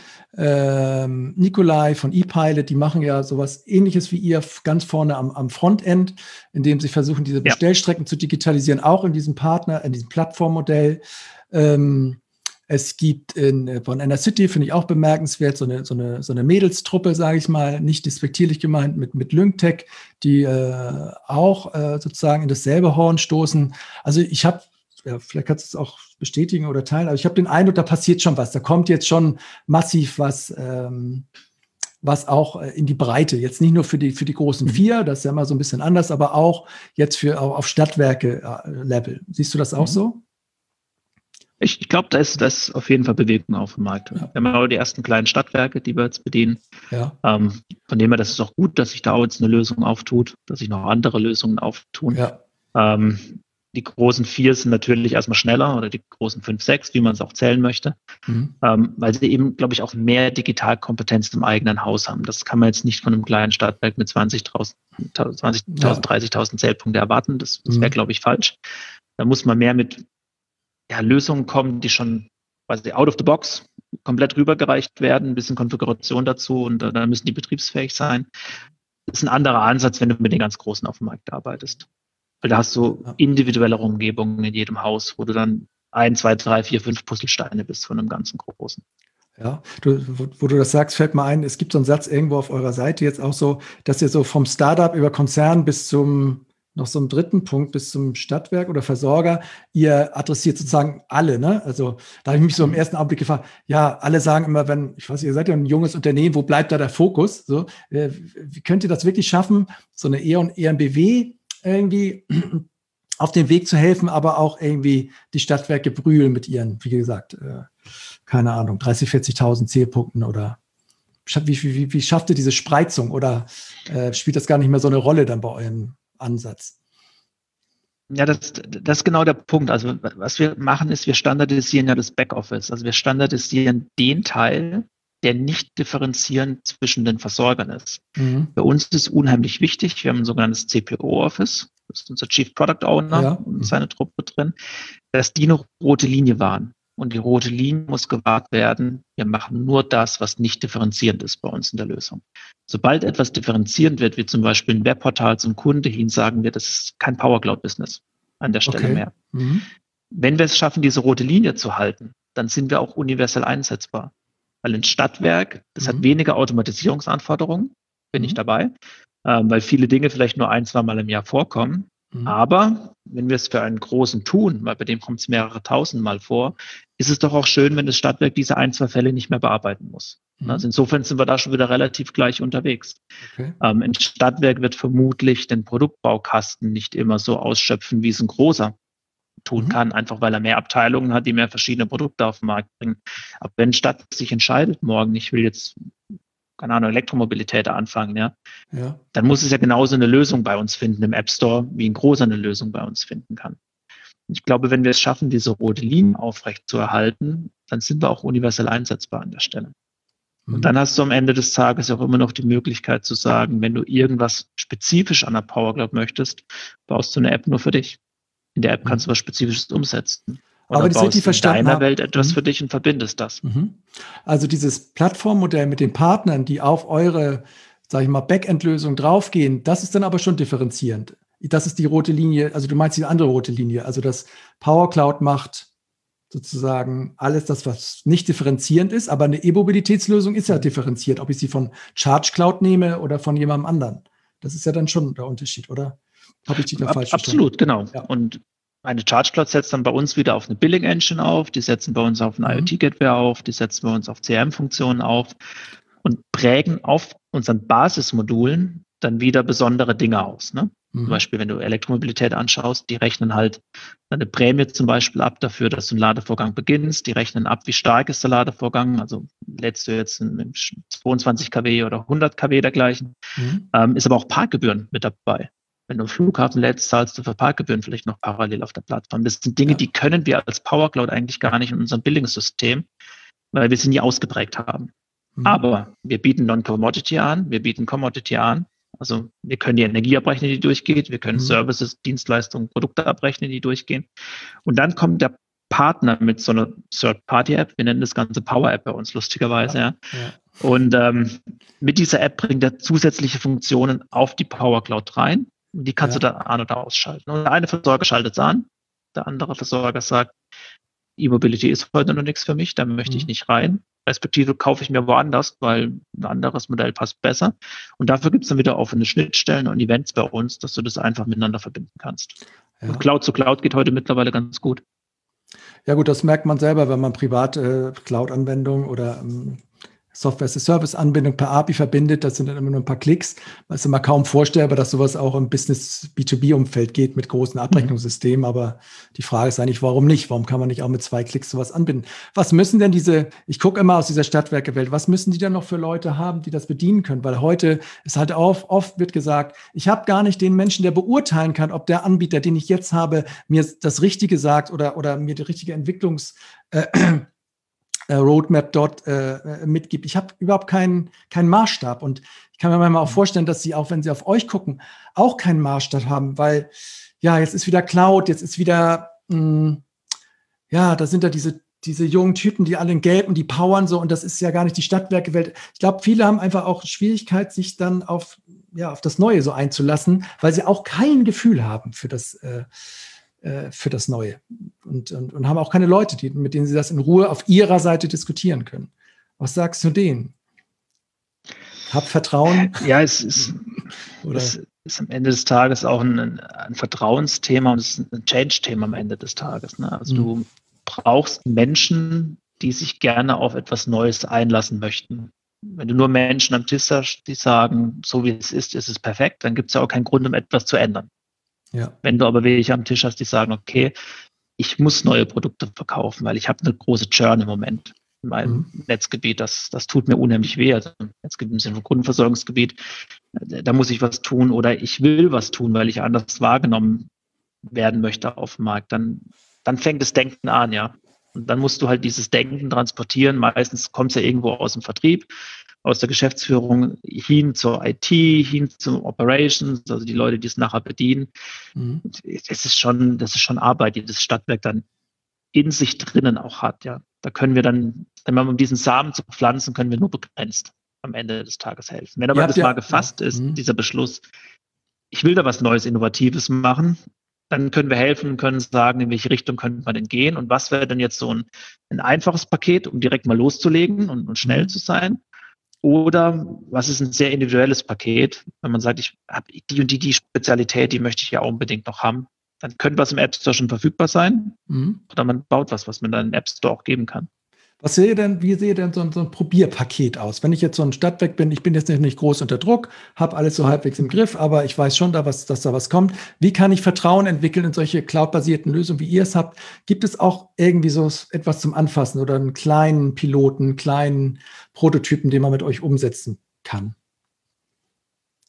Speaker 1: Nicolai von ePilot. Die machen ja sowas Ähnliches wie ihr ganz vorne am Frontend, indem sie versuchen, diese Bestellstrecken zu digitalisieren, auch in diesem Plattformmodell. Es gibt von Enercity, finde ich auch bemerkenswert, so eine Mädelstruppe, sage ich mal, nicht despektierlich gemeint, mit LyncTech, die auch sozusagen in dasselbe Horn stoßen. Also ich habe, vielleicht kannst du es auch bestätigen oder teilen, aber ich habe den Eindruck, da passiert schon was. Da kommt jetzt schon massiv was auch in die Breite. Jetzt nicht nur für die großen vier, das ist ja immer so ein bisschen anders, aber auch jetzt auf Stadtwerke-Level. Siehst du das auch so?
Speaker 2: Ich glaube, da ist auf jeden Fall Bewegung auf dem Markt. Wir haben auch die ersten kleinen Stadtwerke, die wir jetzt bedienen. Von dem her, das ist auch gut, dass sich da auch jetzt eine Lösung auftut, dass sich noch andere Lösungen auftun. Die großen 4 sind natürlich erstmal schneller oder die großen 5, 6, wie man es auch zählen möchte, weil sie eben, glaube ich, auch mehr Digitalkompetenz im eigenen Haus haben. Das kann man jetzt nicht von einem kleinen Stadtwerk mit 20.000, 30.000 Zählpunkte erwarten. Das wäre, glaube ich, falsch. Da muss man mehr mit Lösungen kommen, die schon quasi out of the box komplett rübergereicht werden, ein bisschen Konfiguration dazu und dann müssen die betriebsfähig sein. Das ist ein anderer Ansatz, wenn du mit den ganz Großen auf dem Markt arbeitest. Weil da hast du individuellere Umgebungen in jedem Haus, wo du dann 1, 2, 3, 4, 5 Puzzlesteine bist von einem ganzen Großen. Ja, wo du das sagst, fällt mir ein, es gibt so einen Satz irgendwo auf eurer Seite jetzt auch so, dass ihr so vom Startup über Konzern bis zum noch so einen dritten Punkt bis zum Stadtwerk oder Versorger, ihr adressiert sozusagen alle, ne? Also da habe ich mich so im ersten Augenblick gefragt, alle sagen immer, ihr seid ja ein junges Unternehmen, wo bleibt da der Fokus? So, wie könnt ihr das wirklich schaffen, so eine E.ON EnBW irgendwie auf den Weg zu helfen, aber auch irgendwie die Stadtwerke Brühl mit ihren, wie gesagt, keine Ahnung, 30.000, 40.000 Zählpunkten oder wie schafft ihr diese Spreizung oder spielt das gar nicht mehr so eine Rolle dann bei eurem Ansatz? Ja, das ist genau der Punkt. Also was wir machen ist, wir standardisieren ja das Backoffice. Also wir standardisieren den Teil, der nicht differenzierend zwischen den Versorgern ist. Bei uns ist es unheimlich wichtig. Wir haben ein sogenanntes CPO-Office. Das ist unser Chief Product Owner und seine Truppe drin, dass die eine rote Linie waren. Und die rote Linie muss gewahrt werden. Wir machen nur das, was nicht differenzierend ist bei uns in der Lösung. Sobald etwas differenzierend wird, wie zum Beispiel ein Webportal zum Kunde hin, sagen wir, das ist kein Power Cloud-Business an der Stelle mehr. Wenn wir es schaffen, diese rote Linie zu halten, dann sind wir auch universell einsetzbar. Weil ein Stadtwerk, das hat weniger Automatisierungsanforderungen, bin ich dabei, weil viele Dinge vielleicht nur 1, 2 Mal im Jahr vorkommen. Aber wenn wir es für einen großen tun, weil bei dem kommt es mehrere tausend Mal vor, ist es doch auch schön, wenn das Stadtwerk diese 1, 2 Fälle nicht mehr bearbeiten muss. Also insofern sind wir da schon wieder relativ gleich unterwegs. Ein Stadtwerk wird vermutlich den Produktbaukasten nicht immer so ausschöpfen, wie es ein großer tun kann, einfach weil er mehr Abteilungen hat, die mehr verschiedene Produkte auf den Markt bringen. Aber wenn ein Stadt sich entscheidet, morgen, ich will jetzt keine Ahnung, Elektromobilität anfangen, dann muss es ja genauso eine Lösung bei uns finden im App Store, wie ein großer eine Lösung bei uns finden kann. Ich glaube, wenn wir es schaffen, diese rote Linie aufrecht zu erhalten, dann sind wir auch universell einsetzbar an der Stelle. Und dann hast du am Ende des Tages auch immer noch die Möglichkeit zu sagen, wenn du irgendwas spezifisch an der Power Cloud möchtest, baust du eine App nur für dich. In der App kannst du was Spezifisches umsetzen. Oder
Speaker 1: aber das
Speaker 2: baust
Speaker 1: richtig verstanden
Speaker 2: in deiner Welt etwas für dich und verbindest das.
Speaker 1: Also dieses Plattformmodell mit den Partnern, die auf eure, sage ich mal, Backend-Lösung draufgehen, das ist dann aber schon differenzierend. Das ist die rote Linie, also du meinst die andere rote Linie, also das Power Cloud macht sozusagen alles das, was nicht differenzierend ist, aber eine E-Mobilitätslösung ist ja differenziert, ob ich sie von Charge Cloud nehme oder von jemandem anderen. Das ist ja dann schon der Unterschied, oder? Habe ich dich da falsch verstanden?
Speaker 2: Absolut, genau. Ja. Und eine Charge Cloud setzt dann bei uns wieder auf eine Billing Engine auf, die setzen bei uns auf ein IoT-Gateway auf, die setzen bei uns auf CRM-Funktionen auf und prägen auf unseren Basismodulen dann wieder besondere Dinge aus. Ne? Zum Beispiel, wenn du Elektromobilität anschaust, die rechnen halt eine Prämie zum Beispiel ab dafür, dass du einen Ladevorgang beginnst. Die rechnen ab, wie stark ist der Ladevorgang. Also lädst du jetzt mit 22 kW oder 100 kW dergleichen. Ist aber auch Parkgebühren mit dabei. Wenn du einen Flughafen lädst, zahlst du für Parkgebühren vielleicht noch parallel auf der Plattform. Das sind Dinge, die können wir als Power Cloud eigentlich gar nicht in unserem Billingssystem, weil wir sie nie ausgeprägt haben. Aber wir bieten Non-Commodity an, wir bieten Commodity an. Also wir können die Energie abrechnen, die durchgeht. Wir können Services, Dienstleistungen, Produkte abrechnen, die durchgehen. Und dann kommt der Partner mit so einer Third-Party-App. Wir nennen das Ganze Power-App bei uns, lustigerweise. Ja. Und mit dieser App bringt er zusätzliche Funktionen auf die Power Cloud rein. Und die kannst du dann an- oder ausschalten. Und der eine Versorger schaltet es an, der andere Versorger sagt, E-Mobility ist heute noch nichts für mich, da möchte ich nicht rein. Respektive kaufe ich mir woanders, weil ein anderes Modell passt besser. Und dafür gibt es dann wieder offene Schnittstellen und Events bei uns, dass du das einfach miteinander verbinden kannst. Ja. Und Cloud zu Cloud geht heute mittlerweile ganz gut.
Speaker 1: Ja gut, das merkt man selber, wenn man privat Cloud-Anwendungen oder Software-as-a-Service-Anbindung per API verbindet, das sind dann immer nur ein paar Klicks. Das ist immer kaum vorstellbar, dass sowas auch im Business-B2B-Umfeld geht mit großen Abrechnungssystemen. Aber die Frage ist eigentlich, warum nicht? Warum kann man nicht auch mit 2 Klicks sowas anbinden? Was müssen denn ich gucke immer aus dieser Stadtwerkewelt, was müssen die denn noch für Leute haben, die das bedienen können? Weil heute ist halt oft wird gesagt, ich habe gar nicht den Menschen, der beurteilen kann, ob der Anbieter, den ich jetzt habe, mir das Richtige sagt oder mir die richtige Entwicklungs Roadmap dort mitgibt. Ich habe überhaupt keinen Maßstab und ich kann mir manchmal auch vorstellen, dass sie, auch wenn sie auf euch gucken, auch keinen Maßstab haben, weil ja, jetzt ist wieder Cloud, jetzt ist wieder, da sind da diese jungen Typen, die alle in Gelb und die powern so und das ist ja gar nicht die Stadtwerkewelt. Ich glaube, viele haben einfach auch Schwierigkeit, sich dann auf das Neue so einzulassen, weil sie auch kein Gefühl haben für das Neue und haben auch keine Leute, mit denen sie das in Ruhe auf ihrer Seite diskutieren können. Was sagst du denen? Hab Vertrauen?
Speaker 2: Ja, es ist am Ende des Tages auch ein Vertrauensthema und es ist ein Change-Thema am Ende des Tages. Ne? Also du brauchst Menschen, die sich gerne auf etwas Neues einlassen möchten. Wenn du nur Menschen am Tisch hast, die sagen, so wie es ist es perfekt, dann gibt es ja auch keinen Grund, um etwas zu ändern. Ja. Wenn du aber welche am Tisch hast, die sagen, okay, ich muss neue Produkte verkaufen, weil ich habe eine große Churn im Moment in meinem Netzgebiet. Das tut mir unheimlich weh. Also Netzgebiet im Sinne von Grundversorgungsgebiet, da muss ich was tun oder ich will was tun, weil ich anders wahrgenommen werden möchte auf dem Markt. Dann fängt das Denken an, ja. Und dann musst du halt dieses Denken transportieren. Meistens kommt es ja irgendwo aus dem Vertrieb, aus der Geschäftsführung hin zur IT, hin zum Operations, also die Leute, die es nachher bedienen. Das ist schon Arbeit, die das Stadtwerk dann in sich drinnen auch hat, ja. Da können wir dann, um diesen Samen zu pflanzen, können wir nur begrenzt am Ende des Tages helfen. Wenn aber das mal gefasst ist, dieser Beschluss, ich will da was Neues, Innovatives machen, dann können wir helfen und können sagen, in welche Richtung könnte man denn gehen und was wäre denn jetzt so ein einfaches Paket, um direkt mal loszulegen und schnell zu sein. Oder was ist ein sehr individuelles Paket, wenn man sagt, ich habe die und die Spezialität, die möchte ich ja unbedingt noch haben, dann könnte was im App Store schon verfügbar sein. Oder man baut was man dann im App Store auch geben kann.
Speaker 1: Wie sehe denn so ein Probierpaket aus? Wenn ich jetzt so ein Stadtwerk bin, ich bin jetzt nicht groß unter Druck, habe alles so halbwegs im Griff, aber ich weiß schon, dass da was kommt. Wie kann ich Vertrauen entwickeln in solche cloud-basierten Lösungen, wie ihr es habt? Gibt es auch irgendwie so etwas zum Anfassen oder einen kleinen Piloten, einen kleinen Prototypen, den man mit euch umsetzen kann?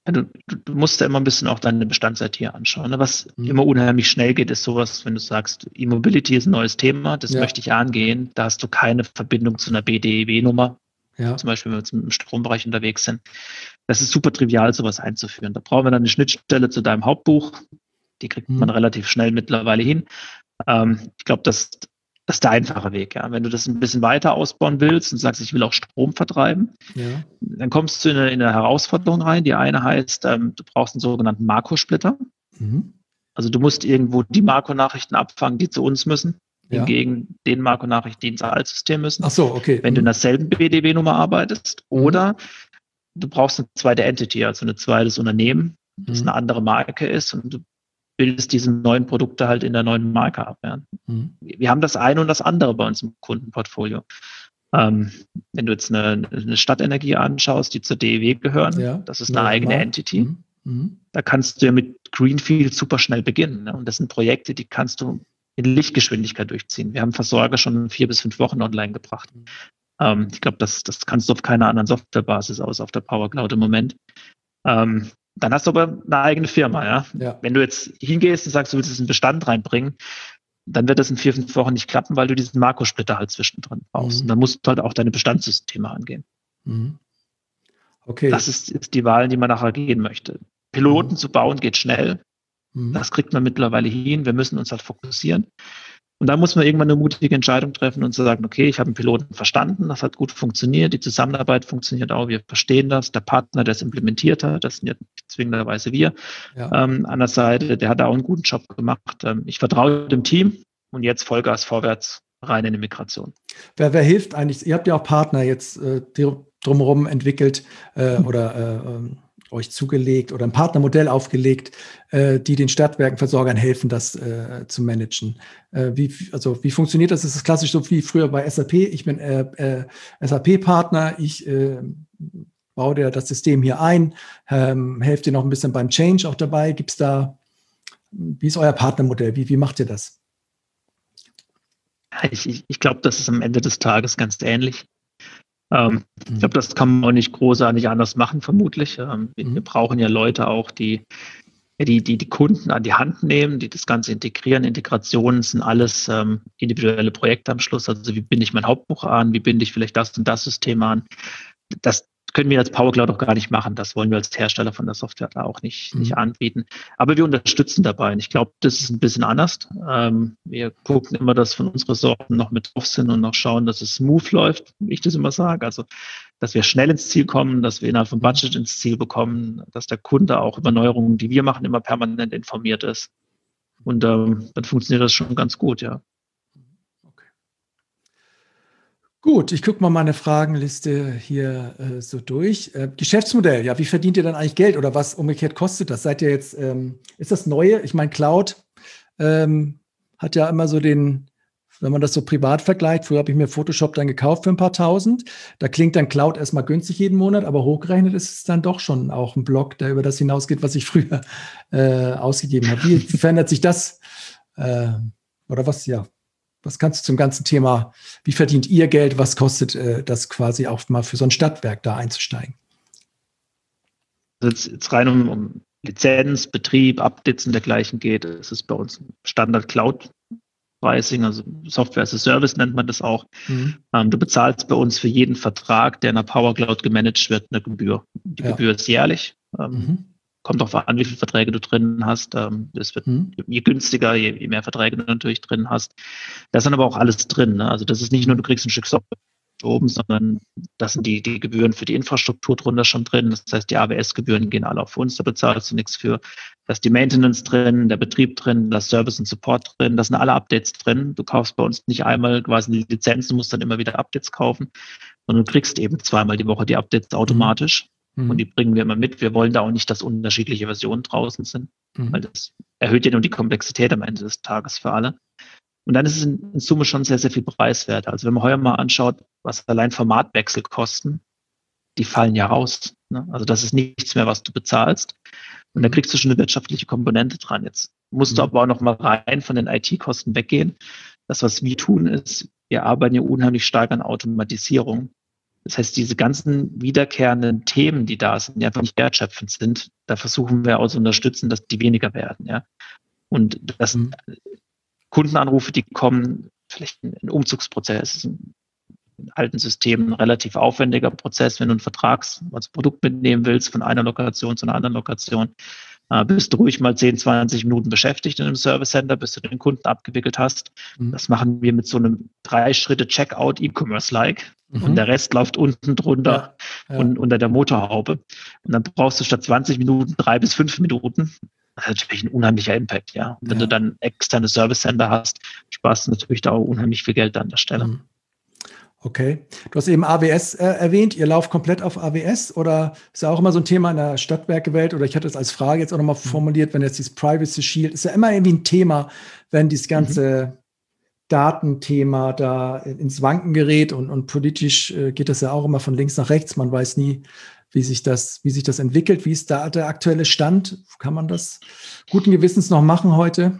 Speaker 2: Du musst ja immer ein bisschen auch deine Bestands-IT anschauen. Ne? Was immer unheimlich schnell geht, ist sowas, wenn du sagst, E-Mobility ist ein neues Thema, das möchte ich angehen, da hast du keine Verbindung zu einer BDEW-Nummer, zum Beispiel, wenn wir jetzt im Strombereich unterwegs sind. Das ist super trivial, sowas einzuführen. Da brauchen wir dann eine Schnittstelle zu deinem Hauptbuch, die kriegt man relativ schnell mittlerweile hin. Ich glaube, das ist der einfache Weg. Ja. Wenn du das ein bisschen weiter ausbauen willst und sagst, ich will auch Strom vertreiben, dann kommst du in eine Herausforderung rein. Die eine heißt, du brauchst einen sogenannten Makro-Splitter. Also du musst irgendwo die Makronachrichten abfangen, die zu uns müssen, hingegen den Makronachrichten, die ins Altsystem müssen.
Speaker 1: Ach so, okay.
Speaker 2: Wenn du in derselben BDW-Nummer arbeitest oder du brauchst eine zweite Entity, also ein zweites Unternehmen, das eine andere Marke ist und du bildest diese neuen Produkte halt in der neuen Marke ab. Ja. Wir haben das eine und das andere bei uns im Kundenportfolio. Wenn du jetzt eine Stadtenergie anschaust, die zur DEW gehören, das ist eine eigene Entity. Da kannst du ja mit Greenfield super schnell beginnen. Ne? Und das sind Projekte, die kannst du in Lichtgeschwindigkeit durchziehen. Wir haben Versorger schon 4 bis 5 Wochen online gebracht. Ich glaube, das kannst du auf keiner anderen Softwarebasis aus, auf der Power Cloud im Moment. Dann hast du aber eine eigene Firma, ja. Wenn du jetzt hingehst und sagst, du willst es in Bestand reinbringen, dann wird das in 4, 5 Wochen nicht klappen, weil du diesen Makrosplitter halt zwischendrin brauchst. Und dann musst du halt auch deine Bestandssysteme angehen.
Speaker 1: Okay.
Speaker 2: Das ist die Wahl, die man nachher gehen möchte. Piloten zu bauen geht schnell. Das kriegt man mittlerweile hin. Wir müssen uns halt fokussieren. Und da muss man irgendwann eine mutige Entscheidung treffen und zu sagen, okay, ich habe einen Piloten verstanden, das hat gut funktioniert, die Zusammenarbeit funktioniert auch, wir verstehen das, der Partner, der es implementiert hat, das sind ja zwingenderweise wir an der Seite, der hat da auch einen guten Job gemacht. Ich vertraue dem Team und jetzt Vollgas vorwärts rein in die Migration.
Speaker 1: Wer hilft eigentlich? Ihr habt ja auch Partner jetzt drumherum entwickelt euch zugelegt oder ein Partnermodell aufgelegt, die den Stadtwerkenversorgern helfen, das zu managen. Wie funktioniert das? Ist es klassisch so wie früher bei SAP? Ich bin SAP-Partner, ich baue dir das System hier ein, helfe dir noch ein bisschen beim Change auch dabei. Gibt's da, wie ist euer Partnermodell? Wie macht ihr das?
Speaker 2: Ich glaube, das ist am Ende des Tages ganz ähnlich. Ich glaube, das kann man auch nicht großartig anders machen, vermutlich. Wir brauchen ja Leute auch, die Kunden an die Hand nehmen, die das Ganze integrieren. Integrationen sind alles individuelle Projekte am Schluss. Also wie binde ich mein Hauptbuch an? Wie binde ich vielleicht das und das System an? Das können wir als Power Cloud auch gar nicht machen. Das wollen wir als Hersteller von der Software da auch nicht anbieten. Aber wir unterstützen dabei. Und ich glaube, das ist ein bisschen anders. Wir gucken immer, dass von unseren Sorten noch mit drauf sind und noch schauen, dass es smooth läuft, wie ich das immer sage. Also, dass wir schnell ins Ziel kommen, dass wir innerhalb vom Budget ins Ziel bekommen, dass der Kunde auch über Neuerungen, die wir machen, immer permanent informiert ist. Und dann funktioniert das schon ganz gut, ja.
Speaker 1: Gut, ich gucke mal meine Fragenliste hier so durch. Geschäftsmodell, ja, wie verdient ihr dann eigentlich Geld oder was umgekehrt kostet das? Seid ihr jetzt, ist das Neue? Ich meine, Cloud hat ja immer so wenn man das so privat vergleicht, früher habe ich mir Photoshop dann gekauft für ein paar Tausend. Da klingt dann Cloud erstmal günstig jeden Monat, aber hochgerechnet ist es dann doch schon auch ein Block, der über das hinausgeht, was ich früher ausgegeben habe. Wie verändert sich das? Oder was, ja? Was kannst du zum ganzen Thema, wie verdient ihr Geld, was kostet das quasi auch mal für so ein Stadtwerk da einzusteigen?
Speaker 2: Also jetzt rein um Lizenz, Betrieb, Updates und dergleichen geht, es ist bei uns Standard Cloud Pricing, also Software as a Service nennt man das auch. Du bezahlst bei uns für jeden Vertrag, der in der Power Cloud gemanagt wird, eine Gebühr. Die Gebühr ist jährlich. Kommt darauf an, wie viele Verträge du drin hast. Es wird je günstiger, je mehr Verträge du natürlich drin hast. Da ist dann aber auch alles drin. Ne? Also das ist nicht nur, du kriegst ein Stück Software oben, sondern das sind die Gebühren für die Infrastruktur drunter schon drin. Das heißt, die AWS-Gebühren gehen alle auf uns, da bezahlst du nichts für. Da ist die Maintenance drin, der Betrieb drin, das Service und Support drin, da sind alle Updates drin. Du kaufst bei uns nicht einmal quasi eine Lizenz, du musst dann immer wieder Updates kaufen, sondern du kriegst eben zweimal die Woche die Updates automatisch. Und die bringen wir immer mit. Wir wollen da auch nicht, dass unterschiedliche Versionen draußen sind, weil das erhöht ja nur die Komplexität am Ende des Tages für alle. Und dann ist es in Summe schon sehr, sehr viel preiswert. Also wenn man heuer mal anschaut, was allein Formatwechsel kosten, die fallen ja raus. Ne? Also das ist nichts mehr, was du bezahlst. Und da kriegst du schon eine wirtschaftliche Komponente dran. Jetzt musst du aber auch noch mal rein von den IT-Kosten weggehen. Das, was wir tun, ist, wir arbeiten ja unheimlich stark an Automatisierung. Das heißt, diese ganzen wiederkehrenden Themen, die da sind, die einfach nicht wertschöpfend sind, da versuchen wir auch zu unterstützen, dass die weniger werden. Ja. Und das Kundenanrufe, die kommen, vielleicht ein Umzugsprozess, in alten Systemen ein relativ aufwendiger Prozess, wenn du also Produkt mitnehmen willst von einer Lokation zu einer anderen Lokation, bist du ruhig mal 10, 20 Minuten beschäftigt in einem Service Center, bis du den Kunden abgewickelt hast. Das machen wir mit so einem 3-Schritte-Checkout E-Commerce-like und der Rest läuft unten drunter und unter der Motorhaube. Und dann brauchst du statt 20 Minuten 3 bis 5 Minuten. Das ist natürlich ein unheimlicher Impact, ja. Und wenn du dann externe Service Center hast, sparst du natürlich da auch unheimlich viel Geld an der Stelle.
Speaker 1: Okay. Du hast eben AWS erwähnt. Ihr lauft komplett auf AWS oder ist ja auch immer so ein Thema in der Stadtwerkewelt? Oder ich hatte es als Frage jetzt auch nochmal formuliert, wenn jetzt dieses Privacy Shield, ist ja immer irgendwie ein Thema, wenn dieses ganze Datenthema da ins Wanken gerät und politisch geht das ja auch immer von links nach rechts. Man weiß nie, wie sich das entwickelt. Wie ist da der aktuelle Stand? Kann man das guten Gewissens noch machen heute?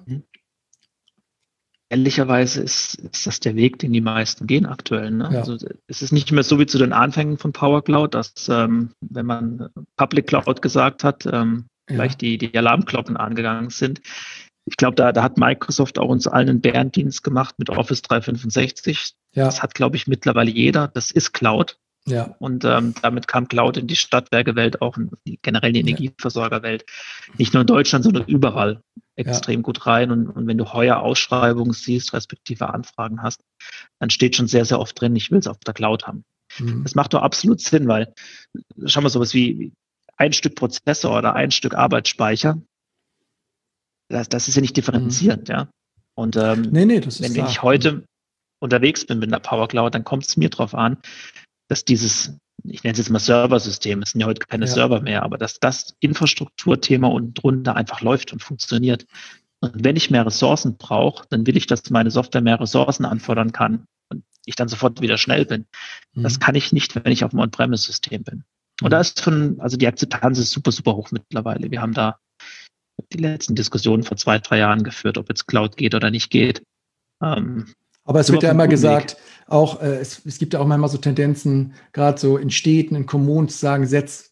Speaker 2: Ehrlicherweise ist das der Weg, den die meisten gehen aktuell. Ne? Ja. Also es ist nicht mehr so wie zu den Anfängen von Power Cloud, dass wenn man Public Cloud gesagt hat, gleich die Alarmglocken angegangen sind. Ich glaube, da hat Microsoft auch uns allen einen Bärendienst gemacht mit Office 365. Ja. Das hat, glaube ich, mittlerweile jeder. Das ist Cloud. Ja. Und damit kam Cloud in die Stadtwerkewelt, auch generell in die Energieversorgerwelt. Nicht nur in Deutschland, sondern überall extrem gut rein. Und wenn du heuer Ausschreibungen siehst, respektive Anfragen hast, dann steht schon sehr, sehr oft drin, ich will es auf der Cloud haben. Das macht doch absolut Sinn, weil schau mal, sowas wie ein Stück Prozessor oder ein Stück Arbeitsspeicher, das ist ja nicht differenzierend, ja. Und wenn ich heute unterwegs bin mit einer Power Cloud, dann kommt es mir drauf an, dass dieses, ich nenne es jetzt mal Serversystem, es sind ja heute keine Server mehr, aber dass das Infrastrukturthema unten drunter einfach läuft und funktioniert. Und wenn ich mehr Ressourcen brauche, dann will ich, dass meine Software mehr Ressourcen anfordern kann und ich dann sofort wieder schnell bin. Das kann ich nicht, wenn ich auf dem On-Premise-System bin. Und da ist also die Akzeptanz ist super, super hoch mittlerweile. Wir haben da die letzten Diskussionen vor 2, 3 Jahren geführt, ob jetzt Cloud geht oder nicht geht.
Speaker 1: Aber es wird ja immer gesagt, auch es gibt ja auch manchmal so Tendenzen, gerade so in Städten, in Kommunen zu sagen, setzt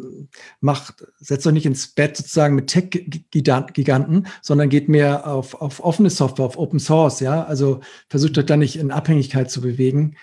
Speaker 1: doch nicht ins Bett sozusagen mit Tech-Giganten, sondern geht mehr auf offene Software, auf Open Source, ja. Also versucht euch da nicht in Abhängigkeit zu bewegen.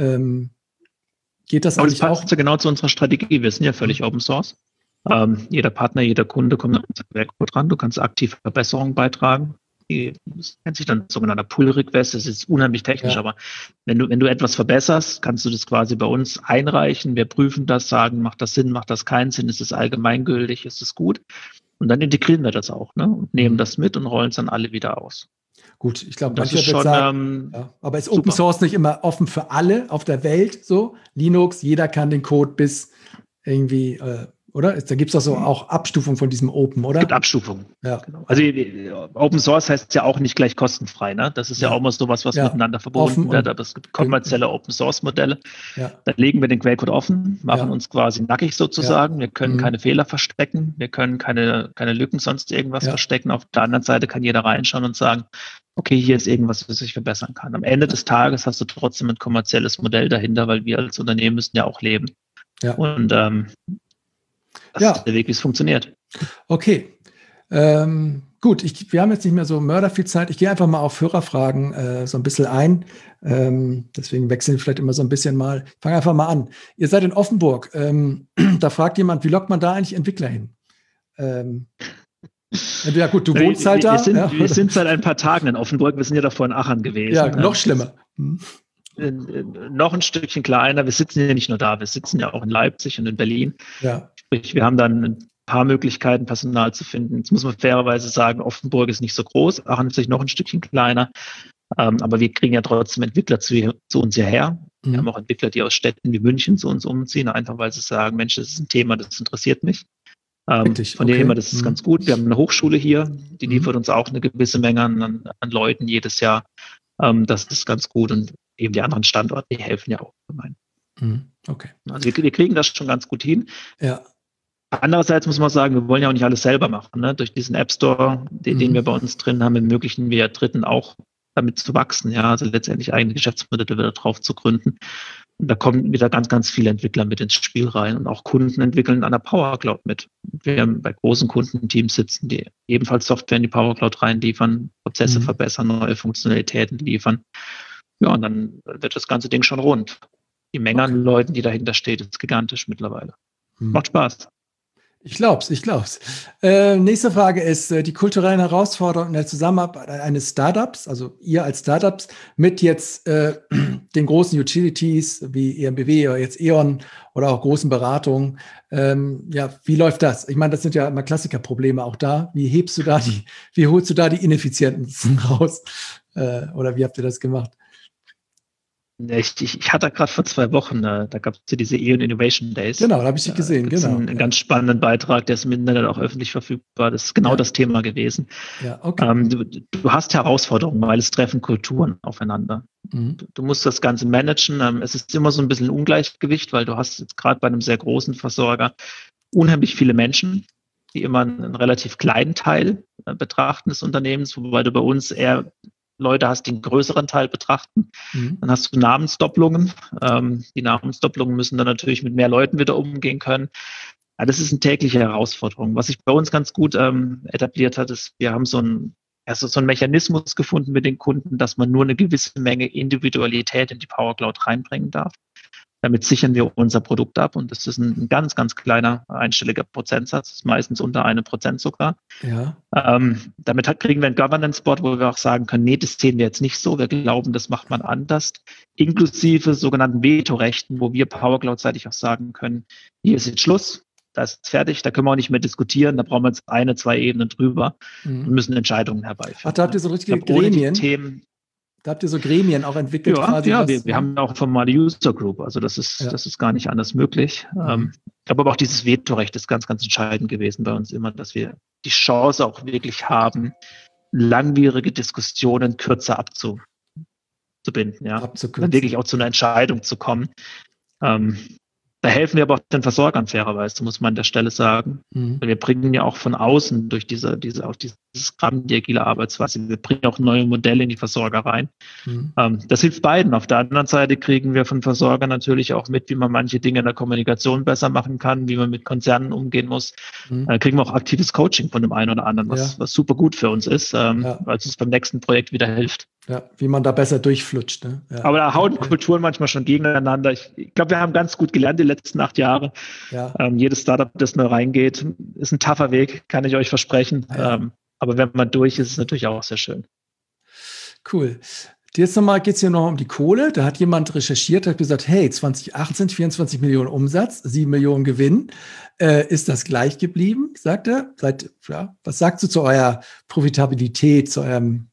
Speaker 1: Geht das
Speaker 2: aber
Speaker 1: eigentlich
Speaker 2: das passt auch? Ja genau zu unserer Strategie. Wir sind ja völlig Open Source. Jeder Partner, jeder Kunde kommt an unser Quellcode ran. Du kannst aktiv Verbesserungen beitragen. Das nennt sich dann sogenannter Pull-Request. Das ist unheimlich technisch, aber wenn du etwas verbesserst, kannst du das quasi bei uns einreichen. Wir prüfen das, sagen, macht das Sinn, macht das keinen Sinn, ist es allgemeingültig, ist es gut? Und dann integrieren wir das auch, ne? Und nehmen das mit und rollen es dann alle wieder aus.
Speaker 1: Gut, ich glaube, manche wird sagen, aber ist Open Source nicht immer offen für alle auf der Welt so? Linux, jeder kann den Code bis irgendwie oder? Da gibt es doch so auch Abstufungen von diesem Open, oder?
Speaker 2: Es gibt Abstufungen. Ja. Genau. Also Open Source heißt ja auch nicht gleich kostenfrei. Ne? Das ist ja auch mal sowas, was miteinander verbunden wird. Aber es gibt kommerzielle Open Source Modelle. Ja. Da legen wir den Quellcode offen, machen uns quasi nackig sozusagen. Wir können keine Fehler verstecken. Wir können keine Lücken, sonst irgendwas verstecken. Auf der anderen Seite kann jeder reinschauen und sagen, okay, hier ist irgendwas, was ich verbessern kann. Am Ende des Tages hast du trotzdem ein kommerzielles Modell dahinter, weil wir als Unternehmen müssen ja auch leben. Ja. Und das ist der Weg, wie es funktioniert.
Speaker 1: Okay. Gut, wir haben jetzt nicht mehr so mörderviel Zeit. Ich gehe einfach mal auf Hörerfragen so ein bisschen ein. Deswegen wechseln wir vielleicht immer so ein bisschen mal. Ich fange einfach mal an. Ihr seid in Offenburg. Da fragt jemand, wie lockt man da eigentlich Entwickler hin? Ja gut, du wohnst halt da.
Speaker 2: Wir sind seit ein paar Tagen in Offenburg. Wir sind ja davor in Aachen gewesen.
Speaker 1: Ja, noch schlimmer.
Speaker 2: Noch ein Stückchen kleiner. Wir sitzen ja nicht nur da, wir sitzen ja auch in Leipzig und in Berlin.
Speaker 1: Ja.
Speaker 2: Sprich, wir haben dann ein paar Möglichkeiten, Personal zu finden. Jetzt muss man fairerweise sagen, Offenburg ist nicht so groß, Aachen ist vielleicht noch ein Stückchen kleiner. Aber wir kriegen ja trotzdem Entwickler zu uns hierher. Wir haben auch Entwickler, die aus Städten wie München zu uns umziehen, einfach weil sie sagen, Mensch, das ist ein Thema, das interessiert mich. Von dem her, das ist ganz gut. Wir haben eine Hochschule hier, die liefert uns auch eine gewisse Menge an Leuten jedes Jahr. Das ist ganz gut und eben die anderen Standorte, die helfen ja auch gemein.
Speaker 1: Okay.
Speaker 2: Also wir kriegen das schon ganz gut hin.
Speaker 1: Ja.
Speaker 2: Andererseits muss man sagen, wir wollen ja auch nicht alles selber machen. Ne? Durch diesen App Store, den wir bei uns drin haben, ermöglichen wir ja Dritten auch damit zu wachsen. Ja, also letztendlich eigene Geschäftsmodelle wieder drauf zu gründen. Und da kommen wieder ganz, ganz viele Entwickler mit ins Spiel rein und auch Kunden entwickeln an der Power Cloud mit. Wir haben bei großen Kundenteams sitzen, die ebenfalls Software in die Power Cloud reinliefern, Prozesse verbessern, neue Funktionalitäten liefern. Ja, und dann wird das ganze Ding schon rund. Die Menge an Leuten, die dahinter steht, ist gigantisch mittlerweile. Macht Spaß.
Speaker 1: Ich glaub's. Nächste Frage ist die kulturellen Herausforderungen in der Zusammenarbeit eines Startups, also ihr als Startups, mit jetzt den großen Utilities wie EnBW oder jetzt E.ON oder auch großen Beratungen. Wie läuft das? Ich meine, das sind ja immer Klassikerprobleme auch da. Wie holst du da die Ineffizienzen raus? Oder wie habt ihr das gemacht?
Speaker 2: Ich hatte gerade vor 2 Wochen, da gab es ja diese E.ON Innovation Days.
Speaker 1: Genau, da habe ich dich gesehen.
Speaker 2: Das ist ein ganz spannenden Beitrag, der ist im Internet auch öffentlich verfügbar. Das ist genau das Thema gewesen. Ja, okay. Du hast Herausforderungen, weil es treffen Kulturen aufeinander. Du musst das Ganze managen. Es ist immer so ein bisschen Ungleichgewicht, weil du hast jetzt gerade bei einem sehr großen Versorger unheimlich viele Menschen, die immer einen relativ kleinen Teil betrachten des Unternehmens, wobei du bei uns eher Leute hast, die einen größeren Teil betrachten. Dann hast du Namensdopplungen. Die Namensdopplungen müssen dann natürlich mit mehr Leuten wieder umgehen können. Ja, das ist eine tägliche Herausforderung. Was sich bei uns ganz gut etabliert hat, ist, wir haben so einen Mechanismus gefunden mit den Kunden, dass man nur eine gewisse Menge Individualität in die Power Cloud reinbringen darf. Damit sichern wir unser Produkt ab und das ist ein ganz, ganz kleiner einstelliger Prozentsatz, meistens unter 1% sogar.
Speaker 1: Ja.
Speaker 2: Damit kriegen wir ein Governance-Board, wo wir auch sagen können, nee, das sehen wir jetzt nicht so, wir glauben, das macht man anders, inklusive sogenannten Vetorechten, wo wir Power Cloud-seitig auch sagen können, hier ist jetzt Schluss, da ist es fertig, da können wir auch nicht mehr diskutieren, da brauchen wir jetzt 2 Ebenen drüber und müssen Entscheidungen herbeiführen.
Speaker 1: Ach, da habt ihr so richtige Gremien? Da habt ihr so Gremien auch entwickelt?
Speaker 2: Ja, wir haben auch formale User Group, also das ist gar nicht anders möglich. Ich glaube aber auch dieses Vetorecht ist ganz, ganz entscheidend gewesen bei uns immer, dass wir die Chance auch wirklich haben, langwierige Diskussionen kürzer abzubinden, dann wirklich auch zu einer Entscheidung zu kommen. Da helfen wir aber auch den Versorgern fairerweise, muss man an der Stelle sagen. Weil wir bringen ja auch von außen durch dieses Gramm, die agile Arbeitsweise, wir bringen auch neue Modelle in die Versorger rein. Das hilft beiden. Auf der anderen Seite kriegen wir von Versorgern natürlich auch mit, wie man manche Dinge in der Kommunikation besser machen kann, wie man mit Konzernen umgehen muss. Kriegen wir auch aktives Coaching von dem einen oder anderen, was super gut für uns ist, weil es uns beim nächsten Projekt wieder hilft.
Speaker 1: Ja, wie man da besser durchflutscht. Ne? Ja.
Speaker 2: Aber da hauen Kulturen manchmal schon gegeneinander. Ich glaube, wir haben ganz gut gelernt die letzten 8 Jahre. Ja. Jedes Startup, das neu reingeht, ist ein tougher Weg, kann ich euch versprechen. Ja. Aber wenn man durch ist, ist es natürlich auch sehr schön.
Speaker 1: Cool. Jetzt geht es hier noch um die Kohle. Da hat jemand recherchiert, hat gesagt, hey, 2018 24 Millionen Umsatz, 7 Millionen Gewinn. Ist das gleich geblieben, sagt er? Was sagst du zu eurer Profitabilität, zu eurem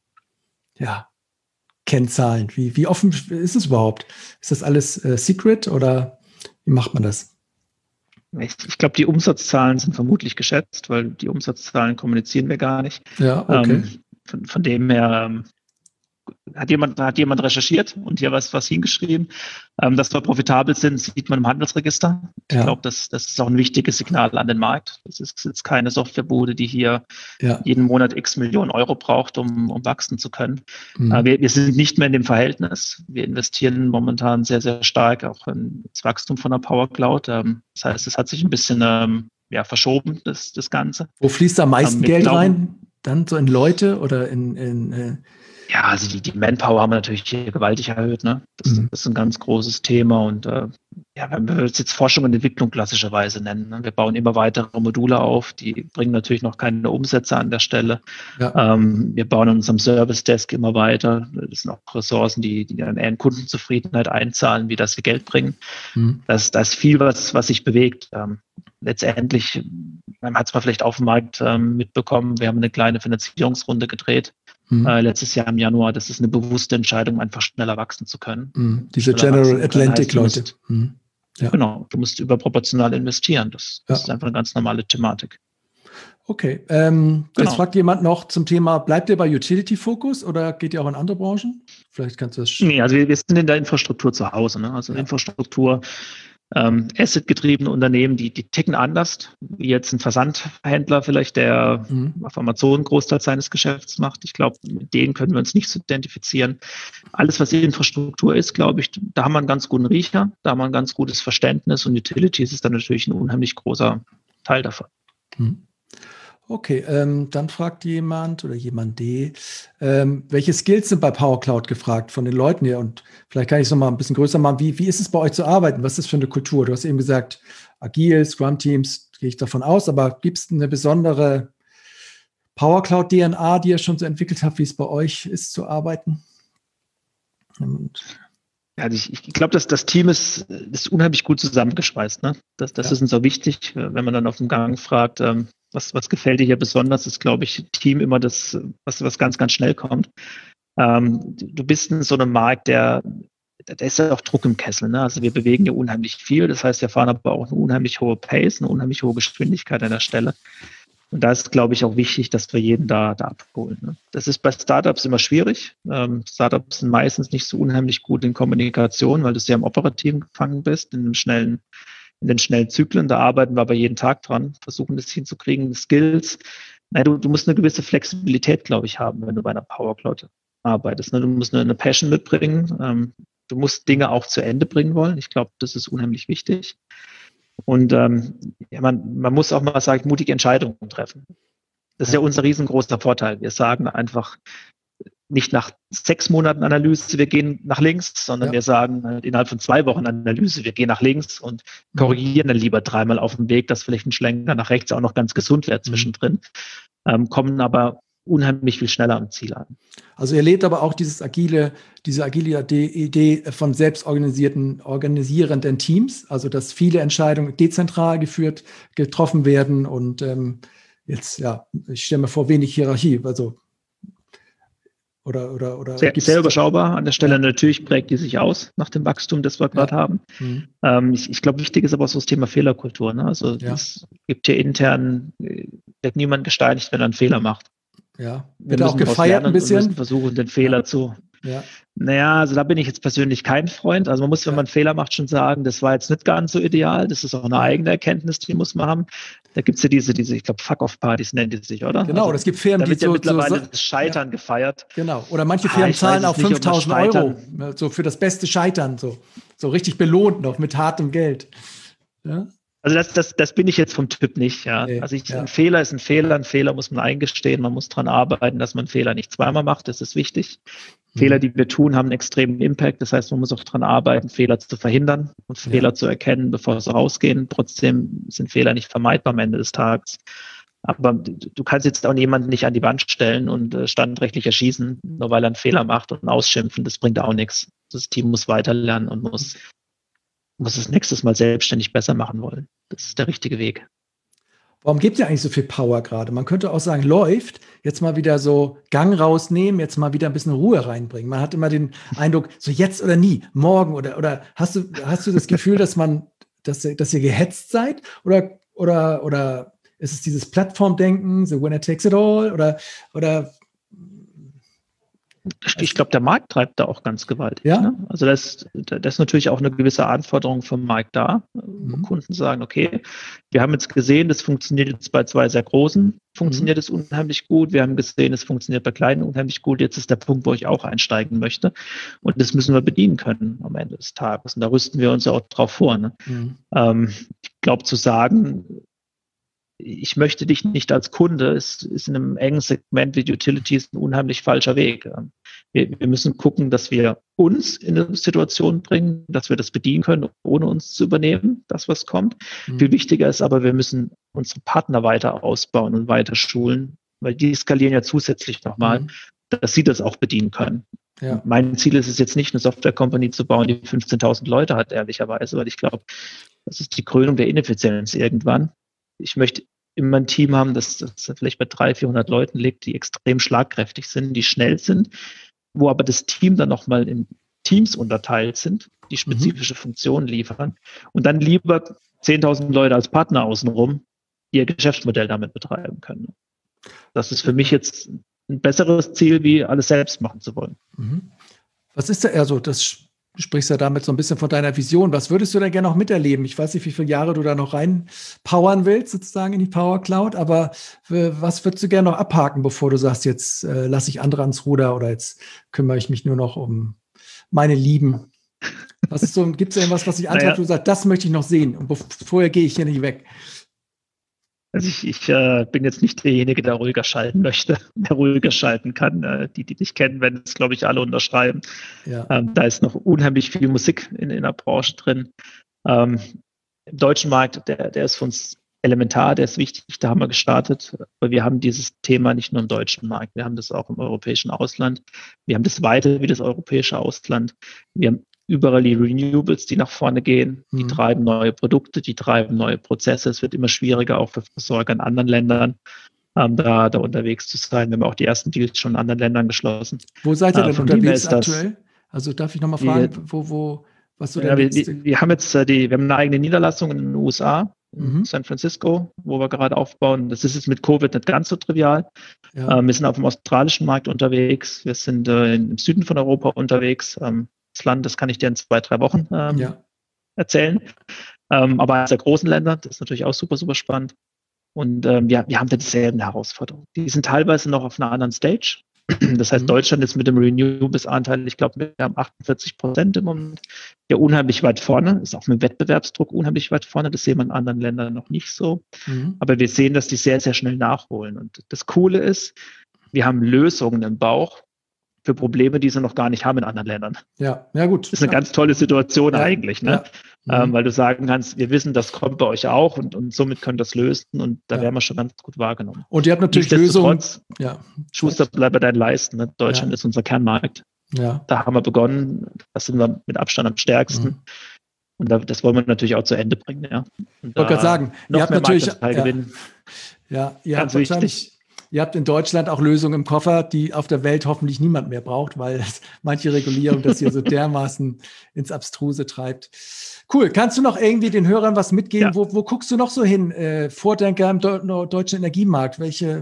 Speaker 1: Kennzahlen? Wie offen ist es überhaupt? Ist das alles Secret oder wie macht man das?
Speaker 2: Ich glaube, die Umsatzzahlen sind vermutlich geschätzt, weil die Umsatzzahlen kommunizieren wir gar nicht.
Speaker 1: Ja, okay.
Speaker 2: Von dem her hat jemand recherchiert und hier was hingeschrieben. Dass wir profitabel sind, sieht man im Handelsregister. Ich glaube, das ist auch ein wichtiges Signal an den Markt. Das ist jetzt keine Softwarebude, die hier jeden Monat x Millionen Euro braucht, um wachsen zu können. Wir sind nicht mehr in dem Verhältnis. Wir investieren momentan sehr, sehr stark auch ins Wachstum von der Power Cloud. Das heißt, es hat sich ein bisschen verschoben, das Ganze.
Speaker 1: Wo fließt am meisten Geld rein? Dann so in Leute oder in
Speaker 2: Ja, also die Manpower haben wir natürlich hier gewaltig erhöht. Ne? Das ist ein ganz großes Thema. Und wenn wir es jetzt Forschung und Entwicklung klassischerweise nennen. Ne? Wir bauen immer weitere Module auf, die bringen natürlich noch keine Umsätze an der Stelle. Ja. Wir bauen uns am Service Desk immer weiter. Das sind auch Ressourcen, die dann eher in Kundenzufriedenheit einzahlen, wie dass sie Geld bringen. Da ist viel, was sich bewegt. Letztendlich, man hat es mal vielleicht auf dem Markt mitbekommen, wir haben eine kleine Finanzierungsrunde gedreht. Letztes Jahr im Januar. Das ist eine bewusste Entscheidung, einfach schneller wachsen zu können.
Speaker 1: Diese General Atlantic-Leute.
Speaker 2: Ja. Genau, du musst überproportional investieren. Das ist einfach eine ganz normale Thematik.
Speaker 1: Okay, Jetzt fragt jemand noch zum Thema, bleibt ihr bei Utility-Fokus oder geht ihr auch in andere Branchen? Vielleicht kannst du das...
Speaker 2: Nee, also wir sind in der Infrastruktur zu Hause. Ne? Also Infrastruktur, Asset-getriebene Unternehmen, die ticken anders, wie jetzt ein Versandhändler vielleicht, der auf Amazon einen Großteil seines Geschäfts macht. Ich glaube, mit denen können wir uns nicht so identifizieren. Alles, was Infrastruktur ist, glaube ich, da haben wir einen ganz guten Riecher, da haben wir ein ganz gutes Verständnis und Utilities ist dann natürlich ein unheimlich großer Teil davon.
Speaker 1: Okay, dann fragt jemand oder jemande, welche Skills sind bei Power Cloud gefragt von den Leuten hier? Und vielleicht kann ich es nochmal ein bisschen größer machen. Wie ist es bei euch zu arbeiten? Was ist das für eine Kultur? Du hast eben gesagt, agil, Scrum-Teams, gehe ich davon aus, aber gibt es eine besondere Power Cloud DNA, die ihr schon so entwickelt habt, wie es bei euch ist zu arbeiten?
Speaker 2: Ja, ich glaube, dass das Team ist unheimlich gut zusammengeschweißt. Ne? Das ist uns auch wichtig, wenn man dann auf dem Gang fragt, was gefällt dir hier besonders, ist, glaube ich, Team immer das, was ganz, ganz schnell kommt. Du bist in so einem Markt, da ist ja auch Druck im Kessel. Ne? Also wir bewegen ja unheimlich viel. Das heißt, wir fahren aber auch eine unheimlich hohe Pace, eine unheimlich hohe Geschwindigkeit an der Stelle. Und da ist, glaube ich, auch wichtig, dass wir jeden da abholen. Ne? Das ist bei Startups immer schwierig. Startups sind meistens nicht so unheimlich gut in Kommunikation, weil du sehr im Operativen gefangen bist, in den schnellen Zyklen. Da arbeiten wir aber jeden Tag dran, versuchen das hinzukriegen. Skills. Du musst eine gewisse Flexibilität, glaube ich, haben, wenn du bei einer Power Cloud arbeitest. Ne? Du musst eine Passion mitbringen. Du musst Dinge auch zu Ende bringen wollen. Ich glaube, das ist unheimlich wichtig. Und man muss auch mal sagen, mutige Entscheidungen treffen. Das ist ja unser riesengroßer Vorteil. Wir sagen einfach nicht nach 6 Monaten Analyse, wir gehen nach links, sondern wir sagen innerhalb von 2 Wochen Analyse, wir gehen nach links und korrigieren dann lieber 3-mal auf dem Weg, dass vielleicht ein Schlenker nach rechts auch noch ganz gesund wäre zwischendrin, kommen aber unheimlich viel schneller am Ziel an.
Speaker 1: Also ihr lebt aber auch diese agile Idee von organisierenden Teams, also dass viele Entscheidungen dezentral getroffen werden und ich stelle mir vor, wenig Hierarchie, also oder
Speaker 2: sehr überschaubar an der Stelle. Natürlich prägt die sich aus nach dem Wachstum, das wir gerade haben. Ich glaube, wichtig ist aber auch so das Thema Fehlerkultur. Ne? Also es gibt hier intern, wird niemand gesteinigt, wenn er einen Fehler macht.
Speaker 1: Ja, wird auch gefeiert ein bisschen.
Speaker 2: Wir müssen versuchen, den Fehler zu. Ja. Naja, also da bin ich jetzt persönlich kein Freund. Also man muss, wenn man einen Fehler macht, schon sagen, das war jetzt nicht ganz so ideal. Das ist auch eine eigene Erkenntnis, die muss man haben. Da gibt es ja diese, ich glaube, Fuck-Off-Partys nennen die sich, oder?
Speaker 1: Genau, das gibt Firmen,
Speaker 2: die ja mittlerweile das Scheitern gefeiert.
Speaker 1: Genau, oder manche Firmen zahlen auch 5.000 Euro so für das beste Scheitern, so richtig belohnt noch mit hartem Geld. Ja?
Speaker 2: Also das bin ich jetzt vom Typ nicht, ja. Nee, also ein Fehler ist ein Fehler muss man eingestehen, man muss daran arbeiten, dass man Fehler nicht zweimal macht, das ist wichtig. Fehler, die wir tun, haben einen extremen Impact, das heißt, man muss auch daran arbeiten, Fehler zu verhindern und Fehler zu erkennen, bevor sie rausgehen. Trotzdem sind Fehler nicht vermeidbar am Ende des Tages. Aber du kannst jetzt auch jemanden nicht an die Wand stellen und standrechtlich erschießen, nur weil er einen Fehler macht und ausschimpfen, das bringt auch nichts. Das Team muss weiterlernen und muss es nächstes Mal selbstständig besser machen wollen. Das ist der richtige Weg.
Speaker 1: Warum gibt ihr eigentlich so viel Power gerade? Man könnte auch sagen, läuft, jetzt mal wieder so Gang rausnehmen, jetzt mal wieder ein bisschen Ruhe reinbringen. Man hat immer den Eindruck, so jetzt oder nie, morgen oder hast du das Gefühl, dass ihr gehetzt seid? Oder ist es dieses Plattformdenken, so winner takes it all? Oder
Speaker 2: ich glaube, der Markt treibt da auch ganz gewaltig. Ja? Ne? Also da ist natürlich auch eine gewisse Anforderung vom Markt da. Kunden sagen, okay, wir haben jetzt gesehen, das funktioniert jetzt bei 2 sehr großen, funktioniert es unheimlich gut. Wir haben gesehen, es funktioniert bei kleinen unheimlich gut. Jetzt ist der Punkt, wo ich auch einsteigen möchte. Und das müssen wir bedienen können am Ende des Tages. Und da rüsten wir uns ja auch drauf vor. Ne? Ich glaube, zu sagen, ich möchte dich nicht als Kunde, ist in einem engen Segment wie Utilities ein unheimlich falscher Weg. Wir müssen gucken, dass wir uns in eine Situation bringen, dass wir das bedienen können, ohne uns zu übernehmen, das, was kommt. Viel wichtiger ist aber, wir müssen unsere Partner weiter ausbauen und weiter schulen, weil die skalieren ja zusätzlich nochmal, dass sie das auch bedienen können. Ja. Mein Ziel ist es jetzt nicht, eine Software-Company zu bauen, die 15.000 Leute hat, ehrlicherweise, weil ich glaube, das ist die Krönung der Ineffizienz irgendwann. Ich möchte immer ein Team haben, das vielleicht bei 300-400 Leuten liegt, die extrem schlagkräftig sind, die schnell sind, wo aber das Team dann nochmal in Teams unterteilt sind, die spezifische Funktionen liefern und dann lieber 10.000 Leute als Partner außenrum, die ihr Geschäftsmodell damit betreiben können. Das ist für mich jetzt ein besseres Ziel, wie alles selbst machen zu wollen.
Speaker 1: Was ist da eher so das Du sprichst ja damit so ein bisschen von deiner Vision. Was würdest du denn gerne noch miterleben? Ich weiß nicht, wie viele Jahre du da noch reinpowern willst, sozusagen in die Power Cloud, aber was würdest du gerne noch abhaken, bevor du sagst, jetzt lasse ich andere ans Ruder oder jetzt kümmere ich mich nur noch um meine Lieben? Was ist so, gibt es irgendwas, was dich antreibt, wo du sagst, das möchte ich noch sehen und vorher gehe ich hier nicht weg?
Speaker 2: Also ich bin jetzt nicht derjenige, der ruhiger schalten möchte, der ruhiger schalten kann. Die dich kennen, werden es, glaube ich, alle unterschreiben.
Speaker 1: Ja.
Speaker 2: Da ist noch unheimlich viel Musik in der Branche drin. Im deutschen Markt, der ist für uns elementar, der ist wichtig, da haben wir gestartet. Aber wir haben dieses Thema nicht nur im deutschen Markt, wir haben das auch im europäischen Ausland. Wir haben das weiter wie das europäische Ausland. Wir haben überall die Renewables, die nach vorne gehen, die treiben neue Produkte, die treiben neue Prozesse. Es wird immer schwieriger, auch für Versorger in anderen Ländern, da unterwegs zu sein. Wir haben auch die ersten Deals schon in anderen Ländern geschlossen.
Speaker 1: Wo seid ihr denn unterwegs aktuell? Also darf ich nochmal fragen, was du denn
Speaker 2: wir haben jetzt wir haben eine eigene Niederlassung in den USA, in San Francisco, wo wir gerade aufbauen. Das ist jetzt mit Covid nicht ganz so trivial. Ja. Wir sind auf dem australischen Markt unterwegs. Wir sind im Süden von Europa unterwegs. Das Land, das kann ich dir in 2-3 Wochen erzählen. Aber eines der großen Länder, das ist natürlich auch super, super spannend. Und wir haben da dieselben Herausforderungen. Die sind teilweise noch auf einer anderen Stage. Das heißt, Deutschland ist mit dem Renewables-Anteil, ich glaube, wir haben 48% im Moment, ja unheimlich weit vorne, ist auch mit Wettbewerbsdruck unheimlich weit vorne. Das sehen wir in anderen Ländern noch nicht so. Aber wir sehen, dass die sehr, sehr schnell nachholen. Und das Coole ist, wir haben Lösungen im Bauch für Probleme, die sie noch gar nicht haben in anderen Ländern.
Speaker 1: Ja, gut.
Speaker 2: Das ist eine ganz tolle Situation eigentlich, ne? Ja. Weil du sagen kannst, wir wissen, das kommt bei euch auch und somit können das lösen und da werden wir schon ganz gut wahrgenommen.
Speaker 1: Und ihr habt natürlich Lösungen.
Speaker 2: Schuster, bleib bei deinen Leisten. Ne? Deutschland ist unser Kernmarkt. Ja. Da haben wir begonnen, da sind wir mit Abstand am stärksten. Und das wollen wir natürlich auch zu Ende bringen. Ja?
Speaker 1: Ich wollte gerade sagen, ihr habt natürlich
Speaker 2: gewinnen.
Speaker 1: Ihr habt wahrscheinlich. Ihr habt in Deutschland auch Lösungen im Koffer, die auf der Welt hoffentlich niemand mehr braucht, weil manche Regulierung das hier so dermaßen ins Abstruse treibt. Cool. Kannst du noch irgendwie den Hörern was mitgeben? Ja. Wo guckst du noch so hin? Vordenker im deutschen Energiemarkt.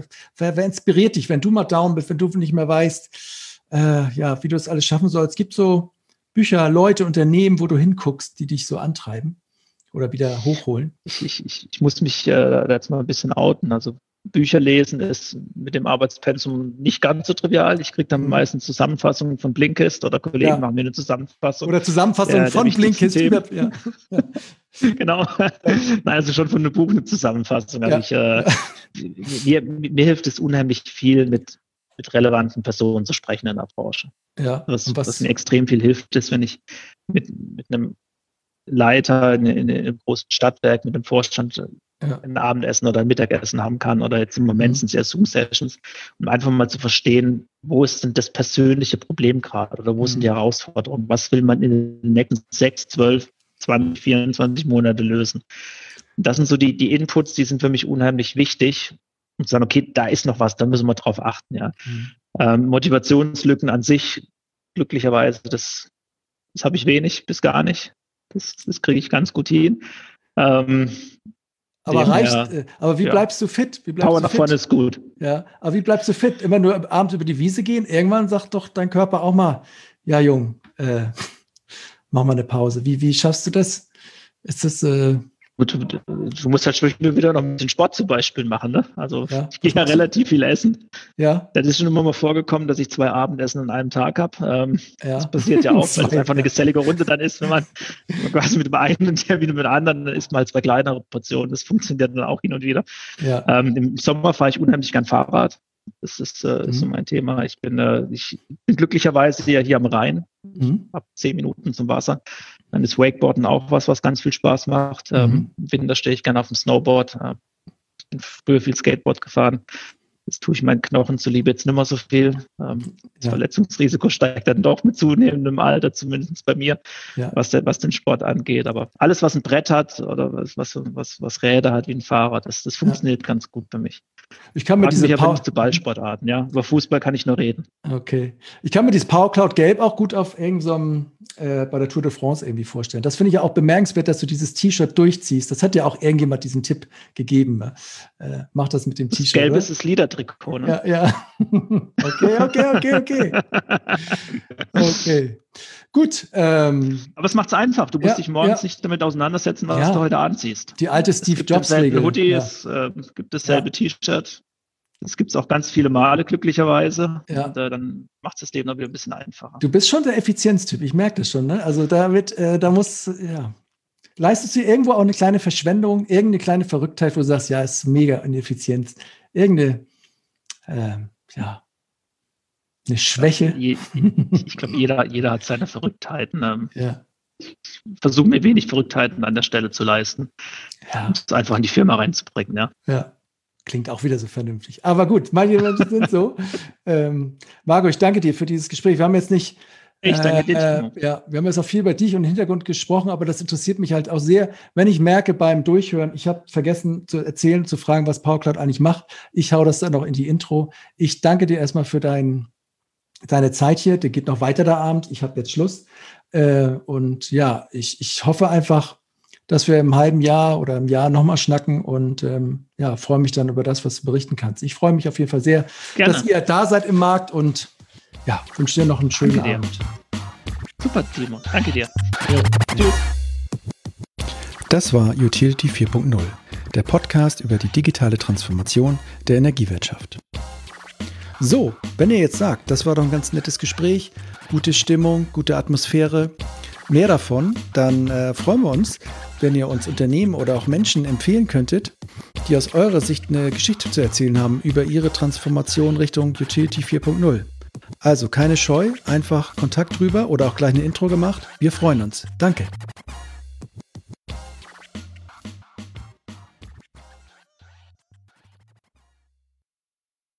Speaker 1: Wer inspiriert dich, wenn du mal down bist, wenn du nicht mehr weißt, wie du es alles schaffen sollst? Gibt so Bücher, Leute, Unternehmen, wo du hinguckst, die dich so antreiben oder wieder hochholen?
Speaker 2: Ich muss mich jetzt mal ein bisschen outen. Also Bücher lesen ist mit dem Arbeitspensum nicht ganz so trivial. Ich kriege dann meistens Zusammenfassungen von Blinkist oder Kollegen machen mir eine Zusammenfassung.
Speaker 1: Oder Zusammenfassung von Blinkist.
Speaker 2: Genau. Nein, also schon von einem Buch eine Zusammenfassung. Also mir hilft es unheimlich viel, mit relevanten Personen zu sprechen in der Branche.
Speaker 1: Ja.
Speaker 2: Was mir extrem viel hilft, ist, wenn ich mit einem Leiter in einem großen Stadtwerk, mit dem Vorstand ein Abendessen oder ein Mittagessen haben kann oder jetzt im Moment sind es ja Zoom-Sessions, um einfach mal zu verstehen, wo ist denn das persönliche Problem gerade oder wo sind die Herausforderungen, was will man in den nächsten 6, 12, 20, 24 Monate lösen. Und das sind so die Inputs, die sind für mich unheimlich wichtig und zu sagen, okay, da ist noch was, da müssen wir drauf achten. Ja. Motivationslücken an sich, glücklicherweise, das habe ich wenig bis gar nicht. Das kriege ich ganz gut hin.
Speaker 1: Aber wie bleibst du fit?
Speaker 2: Power nach vorne ist gut.
Speaker 1: Ja, aber wie bleibst du fit? Immer nur abends über die Wiese gehen? Irgendwann sagt doch dein Körper auch mal, ja Jung, mach mal eine Pause. Wie schaffst du das? Ist das
Speaker 2: Gut, du musst halt zwischendurch wieder noch ein bisschen Sport zum Beispiel machen, ne? Also ich gehe ja relativ viel essen.
Speaker 1: Ja.
Speaker 2: Das ist schon immer mal vorgekommen, dass ich 2 Abendessen an einem Tag habe. Das passiert ja auch, weil es einfach eine gesellige Runde dann ist, wenn man quasi mit dem einen und der wieder mit dem anderen, dann isst man halt 2 kleinere Portionen. Das funktioniert dann auch hin und wieder. Ja. Im Sommer fahre ich unheimlich gern Fahrrad. Das ist so mein Thema. Ich bin glücklicherweise hier am Rhein, ab 10 Minuten zum Wasser. Dann ist Wakeboarden auch was ganz viel Spaß macht. Im Winter stehe ich gerne auf dem Snowboard. Ich bin früher viel Skateboard gefahren. Das tue ich meinen Knochen zuliebe jetzt nicht mehr so viel. Das Verletzungsrisiko steigt dann doch mit zunehmendem Alter, zumindest bei mir, was den Sport angeht. Aber alles, was ein Brett hat oder was Räder hat wie ein Fahrrad, das funktioniert ganz gut für mich.
Speaker 1: Ich kann mir diese
Speaker 2: nicht zu Ballsportarten, Über Fußball kann ich nur reden.
Speaker 1: Okay. Ich kann mir dieses Power Cloud Gelb auch gut auf irgendeinem bei der Tour de France irgendwie vorstellen. Das finde ich ja auch bemerkenswert, dass du dieses T-Shirt durchziehst. Das hat ja auch irgendjemand diesen Tipp gegeben. Mach das mit dem T-Shirt.
Speaker 2: Gelb ist das Liedertrikot. Fliegertrikot. Ne?
Speaker 1: Ja. Okay. Okay. Gut.
Speaker 2: Aber es macht es einfach. Du musst dich morgens nicht damit auseinandersetzen, was du heute anziehst.
Speaker 1: Die alte Steve Jobs-Regel.
Speaker 2: Hoodie, es gibt dasselbe T-Shirt. Das gibt es auch ganz viele Male, glücklicherweise. Ja. Und dann macht es das Leben noch wieder ein bisschen einfacher.
Speaker 1: Du bist schon der Effizienztyp, ich merke das schon. Ne? Also leistest du irgendwo auch eine kleine Verschwendung, irgendeine kleine Verrücktheit, wo du sagst, ja, ist mega ineffizient. Irgendeine, eine Schwäche.
Speaker 2: Ich glaube, jeder hat seine Verrücktheiten. Ich versuche mir wenig Verrücktheiten an der Stelle zu leisten. Um es einfach in die Firma reinzubringen.
Speaker 1: Ja. Klingt auch wieder so vernünftig. Aber gut, manche Menschen sind so. Marco, ich danke dir für dieses Gespräch. Wir haben jetzt nicht,
Speaker 2: ich danke dir.
Speaker 1: wir haben jetzt auch viel über dich und den Hintergrund gesprochen, aber das interessiert mich halt auch sehr, wenn ich merke beim Durchhören, ich habe vergessen zu erzählen, zu fragen, was PowerCloud eigentlich macht. Ich hau das dann noch in die Intro. Ich danke dir erstmal für deine Zeit hier. Der geht noch weiter der Abend. Ich habe jetzt Schluss. Und ja, ich hoffe einfach, dass wir im halben Jahr oder im Jahr nochmal schnacken und freue mich dann über das, was du berichten kannst. Ich freue mich auf jeden Fall sehr, dass ihr da seid im Markt und wünsche dir noch einen schönen Abend.
Speaker 2: Super, Timo. Danke dir.
Speaker 1: Ja.
Speaker 2: Tschüss.
Speaker 1: Das war Utility 4.0, der Podcast über die digitale Transformation der Energiewirtschaft. So, wenn ihr jetzt sagt, das war doch ein ganz nettes Gespräch, gute Stimmung, gute Atmosphäre, mehr davon, dann freuen wir uns, wenn ihr uns Unternehmen oder auch Menschen empfehlen könntet, die aus eurer Sicht eine Geschichte zu erzählen haben über ihre Transformation Richtung Utility 4.0. Also keine Scheu, einfach Kontakt drüber oder auch gleich eine Intro gemacht. Wir freuen uns. Danke.